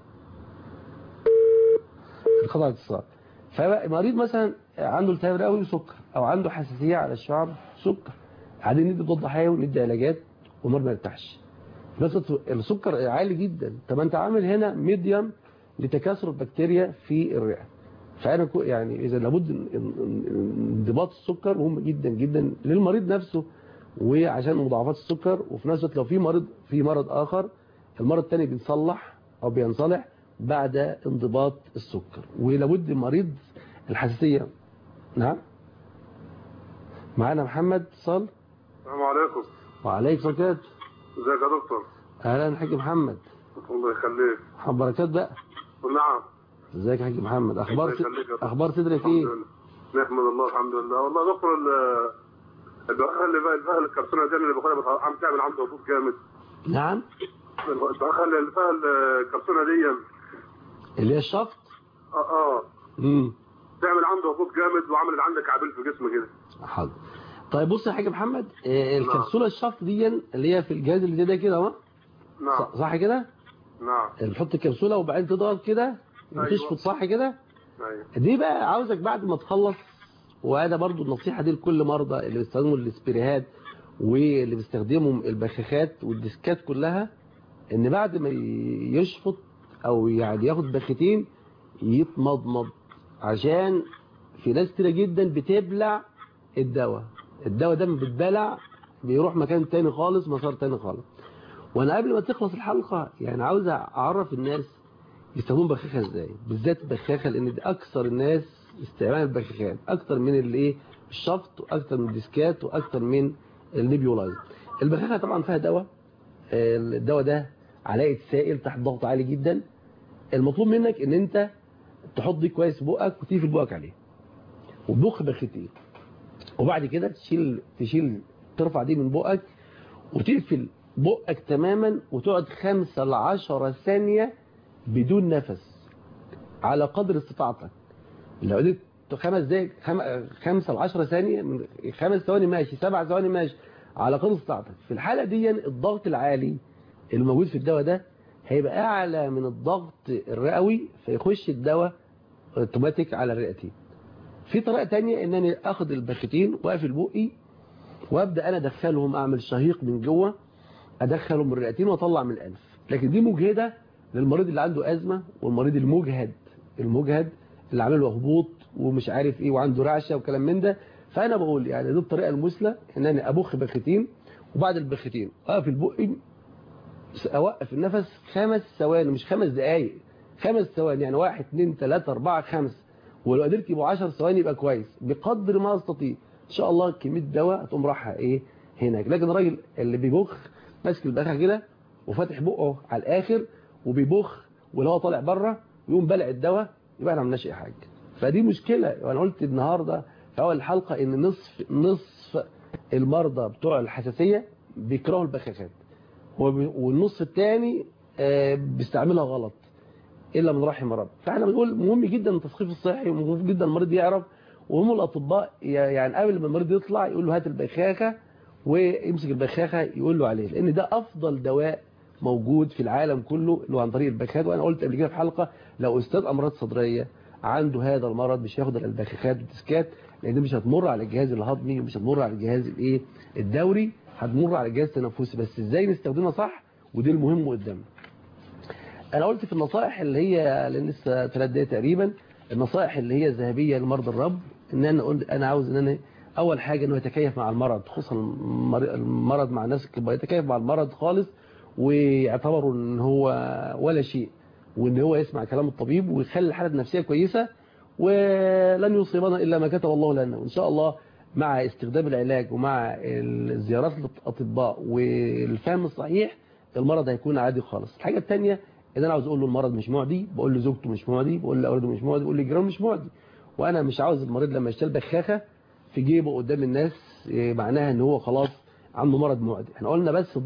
انقطع الاتصال. فمريض مثلا عنده التهاب رئوي وسكر، او عنده حساسيه على الشعب سكر، عادي ندي ضد حيوي وندي علاجات والمريض ما يرتاحش. بس السكر عالي جدا، طب انت عامل هنا ميديم لتكاثر البكتيريا في الرئه. فانا يعني اذا لابد انضباط السكر مهم جدا جدا للمريض نفسه وعشان مضاعفات السكر، وفي نفس الوقت لو في مرض اخر المرض الثاني بيتصلح او بينصلح بعد انضباط السكر. ولابد مريض الحساسيه. نعم معانا محمد اتصال. السلام عليكم. وعليكم السلام. ازيك يا دكتور؟ اهلا حاج محمد. الله يخليك. بركات بقى. نعم. ازيك يا حاج محمد؟ اخبار صدرك ايه؟ نحمد الله الحمد لله. والله يا دكتور الفهل الكرسونه دي اللي باخدها عم تعمل عنده هبوط جامد. نعم. الفهل الكرسونه دي اللي هي الشفط. تعمل عنده هبوط جامد وعملت عندك عبيل في جسمه كده. حاضر. طيب بص يا حاج محمد، الكبسوله الشفط دي اللي هي في الجهاز اللي زي ده كده اهو. نعم. صح كده؟ نعم. بتحط الكبسوله وبعدين تضغط كده وتشفط. صح كده؟ ايوه. دي بقى عاوزك بعد ما تخلص، وهذا برضو النصيحه دي لكل مرضى اللي بيستخدموا الاسبريهات واللي بيستخدموا البخاخات والديسكات كلها، ان بعد ما يشفط او يعني ياخد بختين يتمضمض، عشان في ناس كتير جدا بتبلع الدواء ده بيتبلع بيروح مكان تاني خالص، مسار تاني خالص. وانا قبل ما تخلص الحلقة يعني عاوز اعرف الناس بيستخدموا البخاخه ازاي؟ بالذات البخاخه، لان دي اكثر الناس استعمال البخاخات، اكثر من الايه الشفط، واكثر من الديسكات، واكثر من النيبيولايزر. البخاخه طبعا فيها دواء، الدواء ده علاقه سائل تحت ضغط عالي جدا. المطلوب منك ان انت تحط دي كويس في بقك وتقفل بقك عليه وتبخ بختين، وبعد كده تشيل ترفع دي من بقك وتقفل بقك تماما وتقعد 5 ل 10 ثانية بدون نفس على قدر استطاعتك. لو قدرت 5 دقايق 5 ل 10 ثانية، من 5 ثواني ماشي، 7 ثواني ماشي، على قدر استطاعتك. في الحالة دي الضغط العالي اللي موجود في الدواء ده هيبقى اعلى من الضغط الرئوي، فيخش الدواء اوتوماتيك على الرئتين. في طريقة تانية ان انا اخد البختين واقفل بقي وابدا انا ادخلهم، اعمل شهيق من جوه، ادخلهم من الرئتين واطلع من الانف. لكن دي مجهده للمريض اللي عنده ازمه، والمريض المجهد اللي عامل له هبوط ومش عارف ايه وعنده رعشه وكلام من ده. فانا بقول يعني دي الطريقه المثلى، ان انا ابخ بختين وبعد البختين اقفل بقي، اوقف النفس 5 ثواني، مش 5 دقائق، 5 ثواني، يعني 1 2 3 4 5، ولو قدرت يبقى 10 ثواني يبقى كويس، بقدر ما استطيع ان شاء الله كميه دواء هتقوم رايحه ايه هناك. لكن الراجل اللي بيبخ ماسك البخاخه كده وفاتح بقه على الاخر وبيبخ والهواء طالع بره يقوم بلع الدواء، يبقى احنا ما عملناش اي حاجه. فدي مشكله. وانا قلت النهارده في اول الحلقه ان نصف المرضى بتوع الحساسيه بيكرهوا البخاخات، والنص الثاني بيستعملها غلط الا من رحم رب. فاحنا بنقول مهم جدا التثقيف الصحي، ومهم جدا المريض يعرف، وهم الاطباء يعني قبل ما المريض يطلع يقول له هات البخاخه ويمسك البخاخه يقول له عليه، لان ده افضل دواء موجود في العالم كله اللي هو عن طريق البخاخات. وانا قلت قبل كده في حلقه لو استاذ امراض صدريه عنده هذا المرض مش هياخد البخاخات والديسكات، لان مش هتمر على الجهاز الهضمي ومش هتمر على الجهاز الايه الدوري، هتمر على الجهاز التنفسي. بس ازاي نستخدمها صح، ودي المهم قدامنا. انا قلت في النصائح اللي هي لسه 3 دقايق تقريبا، النصائح اللي هي ذهبيه لمرضى الرب، ان انا عاوز ان انا اول حاجه انه يتكيف مع المرض، خصوصا المرض مع الناس الكبار، يتكيف مع المرض خالص ويعتبروا ان هو ولا شيء، وان هو يسمع كلام الطبيب ويخلي الحاله النفسيه كويسه، ولن يصيبنا الا ما كتب الله لنا. وان شاء الله مع استخدام العلاج ومع الزيارات للاطباء والفهم الصحيح المرض هيكون عادي خالص. الحاجه الثانيه ان انا عاوز اقول له المرض مش معدي، بقول له زوجته مش معدي، بقول له اولاده مش معدي، بقول له جيرانه مش معدي. وانا مش عاوز المريض لما يشتري بخاخه في جيبه قدام الناس معناها ان هو خلاص عنده مرض معدي. احنا قلنا بس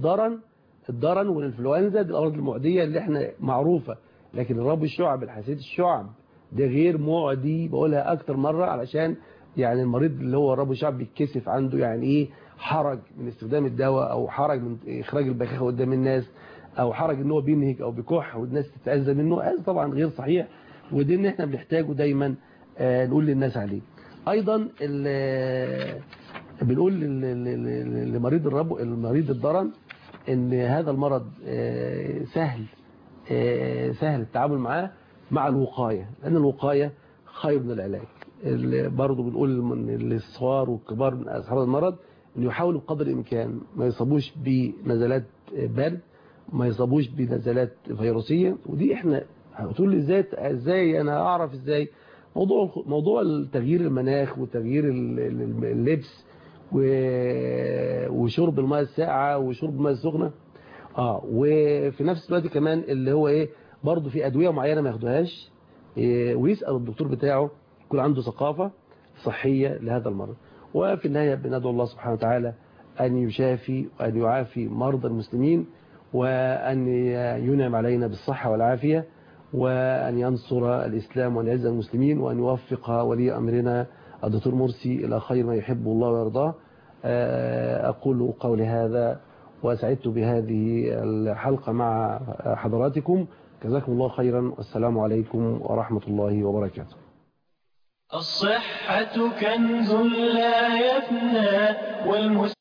الضرن والانفلونزا دي الامراض المعديه اللي احنا معروفه، لكن الربو الشعب، الحساسيه الشعب ده غير معدي. بقولها اكتر مره علشان يعني المريض اللي هو الربو الشعب بيتكسف، عنده يعني ايه حرج من استخدام الدواء، او حرج من اخراج البخاخه قدام الناس، او حرج ان هو بينهج او بيكح والناس تتاذى منه. هذا طبعا غير صحيح، ودي ان احنا بنحتاجه دايما نقول للناس عليه. ايضا بنقول لمريض الربو، المريض الضرن، ان هذا المرض سهل التعامل معاه مع الوقايه، لان الوقايه خير من العلاج. برضه بنقول للصغار والكبار من اصحاب المرض ان يحاولوا بقدر الامكان ما يصابوش بنزلات برد، ما يصابوش بنزلات فيروسيه. ودي احنا هتقول لي ازاي انا اعرف ازاي؟ موضوع تغيير المناخ وتغيير اللبس وشرب الماء الساقعه وشرب الماء السخنه. وفي نفس الوقت كمان اللي هو ايه، برضه في ادويه معينه ما ياخدوهاش، ويسال الدكتور بتاعه، يكون عنده ثقافه صحيه لهذا المرض. وفي النهايه بندعو الله سبحانه وتعالى ان يشافي وان يعافي مرضى المسلمين، وأن ينعم علينا بالصحة والعافية، وأن ينصر الإسلام وأن يعز المسلمين، وأن يوفق ولي أمرنا الدكتور مرسي إلى خير ما يحب الله ويرضاه. أقول قولي هذا وسعدت بهذه الحلقة مع حضراتكم. جزاكم الله خيرا، والسلام عليكم ورحمة الله وبركاته. الصحة كنز لا يفنى